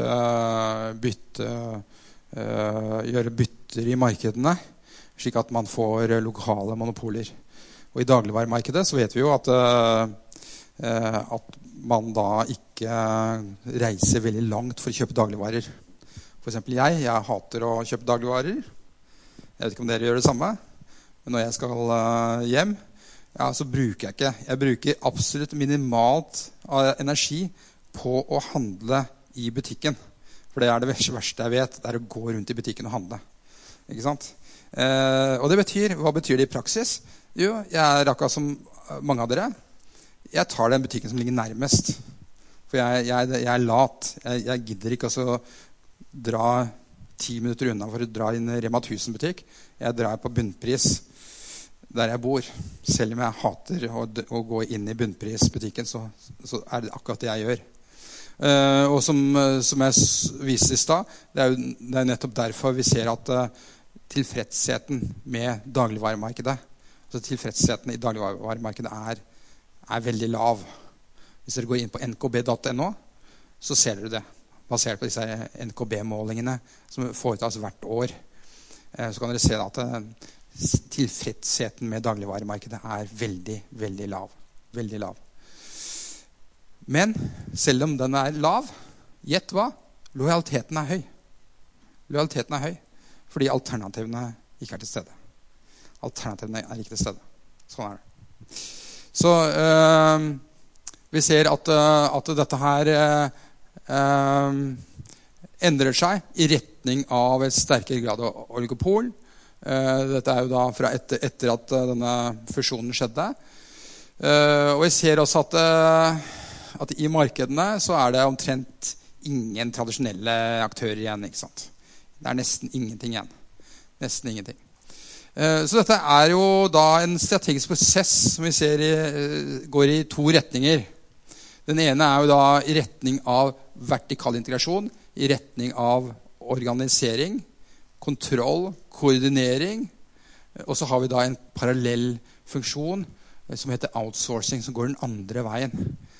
gjøre bytter i markedene, slik at man får lokale monopoler. Og i dagligvaremarkedet så vet vi jo at man da ikke reiser veldig langt for å kjøpe dagligvarer. For eksempel jeg hater å kjøpe dagligvarer. Jeg vet ikke om dere gjør det samme. Men når jeg skal hjem, ja, så bruker jeg ikke. Jeg bruker absolutt minimalt av energi på å handle i butikken. For det det verste jeg vet, det å gå rundt i butikken og handle. Ikke sant? Og det betyr, hva betyr det i praksis? Jo, jeg akkurat som mange av dere. Jeg tar den butikken som ligger nærmest. For jeg lat. Jeg gidder ikke å dra 10 minutter unna for å dra inn i Rema 1000-butikk. Jeg drar på bunnpris der jeg bor. Selv om jeg hater å gå inn i bunnprisbutikken, så det akkurat det jeg gjør. Og som jeg viste i sted, det jo nettopp derfor vi ser at tilfredsheten med dagligvaremarkedet, altså tilfredsheten i dagligvaremarkedet er veldig lav. Hvis dere går inn på nkb.no, så ser dere det. Basert på disse NKB-målingene som foretas hvert år, så kan dere se at tilfredsheten med dagligvaremarkedet veldig, veldig lav. Veldig lav. Men selv om den lav, gjett hva? Lojaliteten høy. Lojaliteten høy, fordi alternativene ikke til stede. Alternativene ikke til stede. Sånn det. Så vi ser at dette her endrer seg i retning av et sterkere grad av oligopol. Dette jo da fra etter at denne fusjonen skjedde. Og vi ser også at i markedene så det omtrent ingen tradisjonelle aktører igjen, ikke sant? Det nesten ingenting igjen. Nesten ingenting. Så dette jo da en strategisk prosess som vi ser går i 2 retninger. Den ene jo da i retning av vertikal integrasjon, i retning av organisering, kontroll, koordinering, og så har vi da en parallell funksjon som heter outsourcing, som går den andre veien.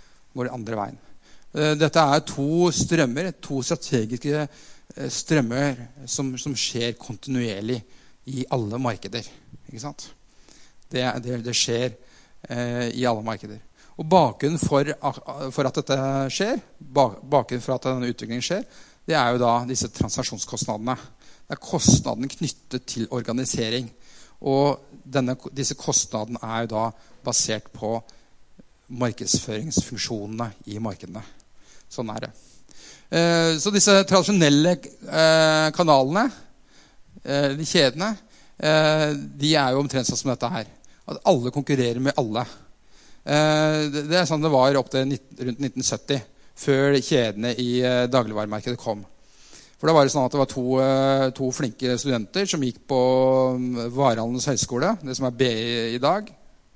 Dette 2 strømmer, 2 strategiske strømmer som skjer kontinuerlig i alle markeder. Ikke sant? Det skjer i alle markeder. Og bakgrunnen for at dette skjer, bakgrunnen for at denne utviklingen skjer, det jo da disse transaksjonskostnadene. Det kostnaden knyttet til organisering. Og disse kostnadene jo da basert på markedsføringsfunksjonene i markedene. Sånn det. Så disse tradisjonelle kanalene, de kjedene, de jo omtrent sånn som dette her. At alle konkurrerer med alle. Det sånn det var opp til rundt 1970, før kjedene i dagligvaremarkedet kom. For da var det sånn at det var to flinke studenter som gikk på Varehandelens høyskole, det som BI i dag.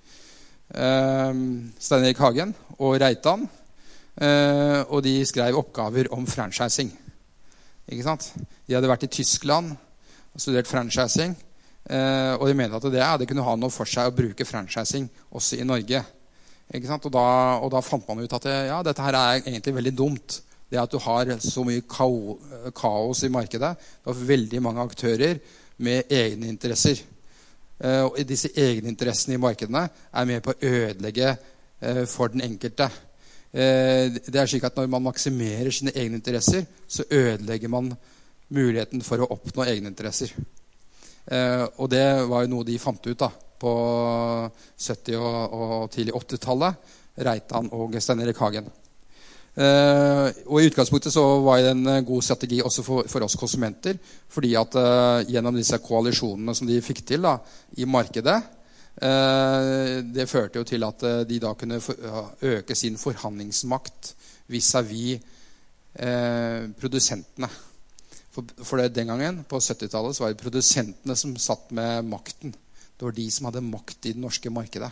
Stein Erik Hagen og Reitan. Og de skrev oppgaver om franchising. Ikke sant? De hadde vært i Tyskland og studert franchising. Og de mente at det kunne ha noe for seg å bruke franchising også i Norge. Ikke sant? Og da fant man ut at dette her egentlig veldig dumt. Det at du har så mye kaos i markedet. Du har veldig mange aktører med egne interesser. Og disse egne interessene i markedene med på å ødelegge for den enkelte. Det slik at når man maksimerer sine egne interesser, så ødelegger man muligheten for å oppnå egeninteresser. Og det var jo noe de fant ut da, på 70- og tidlig 80-tallet, Reitan og Stein Erik Hagen. Og i utgangspunktet så var det en god strategi også for oss konsumenter, fordi at gjennom disse koalisjonene som de fikk til da, i markedet, det førte jo til at de da kunne øke sin forhandlingsmakt vis-à-vis produsentene. For den gangen, på 70-tallet, så var det produsentene som satt med makten. Det var de som hadde makt i det norske markedet.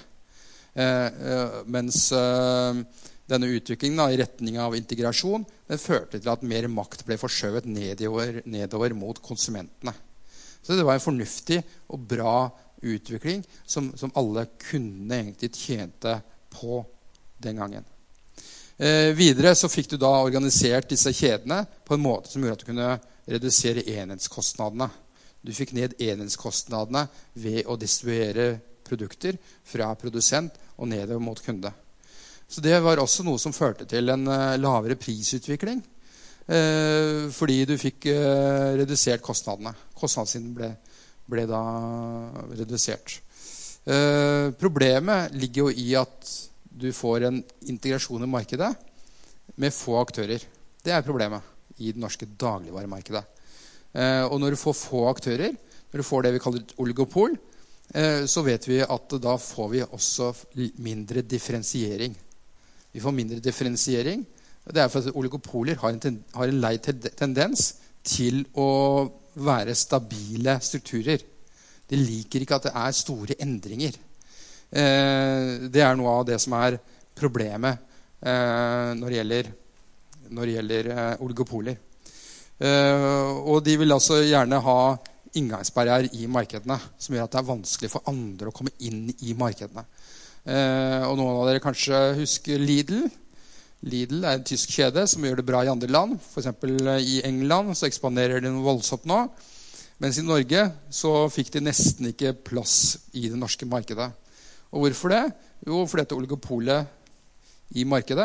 Mens denne utviklingen da, i retning av integrasjon, den førte til at mer makt ble forskjøvet nedover mot konsumentene. Så det var en fornuftig og bra utvikling som alle kundene egentlig tjente på den gangen. Videre så fikk du da organisert disse kjedene på en måte som gjorde at du kunne redusere enhetskostnadene. Du fikk ned enhetskostnadene ved å distribuere produkter fra produsent og nedover mot kunde. Så det var også noe som førte til en lavere prisutvikling, fordi du fikk redusert kostnadene. Kostnadssiden ble da redusert. Problemet ligger jo i at du får en integrasjon i markedet med få aktører. Det er problemet i det norske dagligvaremarkedet. Og når du får få aktører, når du får det vi kaller et oligopol, så vet vi at da får vi også mindre differensiering. Vi får mindre differensiering. Det er fordi oligopoler har en lei tendens til å være stabile strukturer. De liker ikke at det er store endringer. Det er noe av det som er problemet når det gjelder oligopoler. Og de vil altså gjerne ha inngangsbarriere i markedene, som gjør at det er vanskelig for andre å komme inn i markedene. Og noen av dere kanskje husker Lidl. Lidl er en tysk kjede som gjør det bra i andre land. For eksempel i England så ekspanderer den voldsomt nå. Mens i Norge så fikk de nesten ikke plass i det norske markedet. Og hvorfor det? Jo, fordi dette oligopolet i markedet,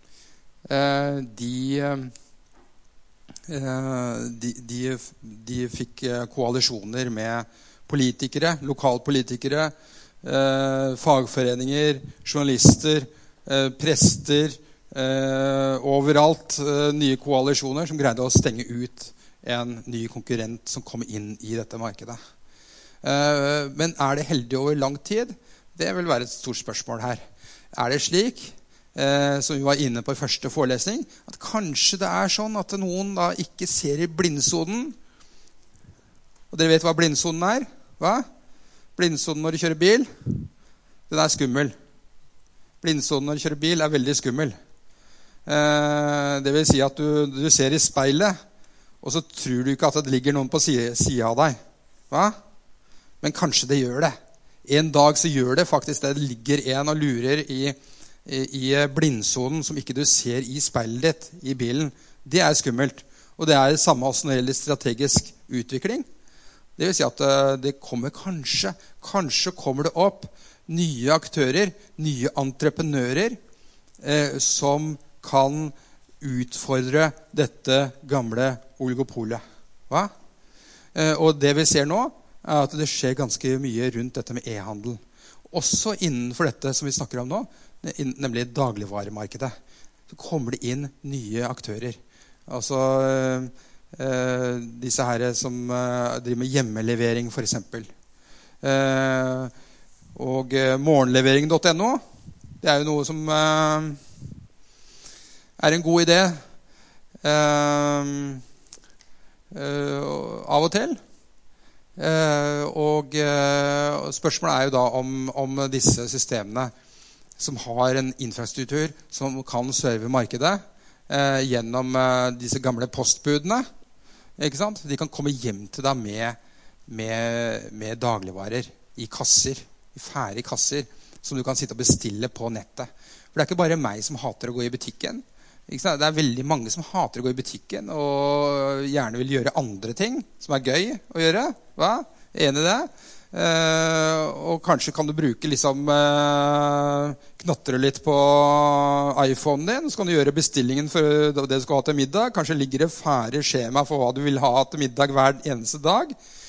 de fikk koalisjoner med politikere, lokalpolitikere, fagforeninger, journalister, prester, overalt nye koalisjoner som greide å stenge ut en ny konkurrent som kom inn i dette markedet. Men er det heldig over lang tid? Det vil være et stort spørsmål her. Er det slik, som vi var inne på i første forelesning, at kanskje det er sånn at noen da ikke ser i blindsonen? Og dere vet hva blindsonen er? Hva? Blindsonen når du kjører bil, den er skummel. Blindsonen når du kjører bil er veldig skummel. Det vil si at du ser i speilet, og så tror du ikke at det ligger noen på siden av deg. Hva? Men kanskje det gjør det. En dag så gjør det faktisk det. Det ligger en og lurer i blindsonen som ikke du ser i speilet ditt i bilen. Det er skummelt. Og det er det samme også når det gjelder strategisk utvikling. Det vil si at det kommer kanskje kommer det opp nye aktører, nye entreprenører som kan utfordre dette gamle oligopolet. Hva? Og det vi ser nå er at det skjer ganske mye rundt dette med e-handel. Også innenfor dette som vi snakker om nå, nemlig dagligvaremarkedet. Så kommer det inn nye aktører. Altså disse her som driver med hjemmelevering for eksempel. Og morgenlevering.no, det er jo noe som er en god idé av og til. Og spørsmålet er jo da om disse systemene som har en infrastruktur som kan serve markedet gjennom disse gamle postbudene, ikke sant? De kan komme hjem til deg med dagligvarer i kasser, i ferdige kasser som du kan sitte og bestille på nettet. For det er ikke bare meg som hater å gå i butikken. Det er veldig mange som hater å gå i butikken og gjerne vil gjøre andre ting som er gøy å gjøre. Hva? Enig i det? Og kanskje kan du bruke liksom knotre litt på iPhonen din, så kan du gjøre bestillingen for det du skal ha til middag. Kanskje ligger det ferdig skjema for hva du vil ha til middag hver eneste dag.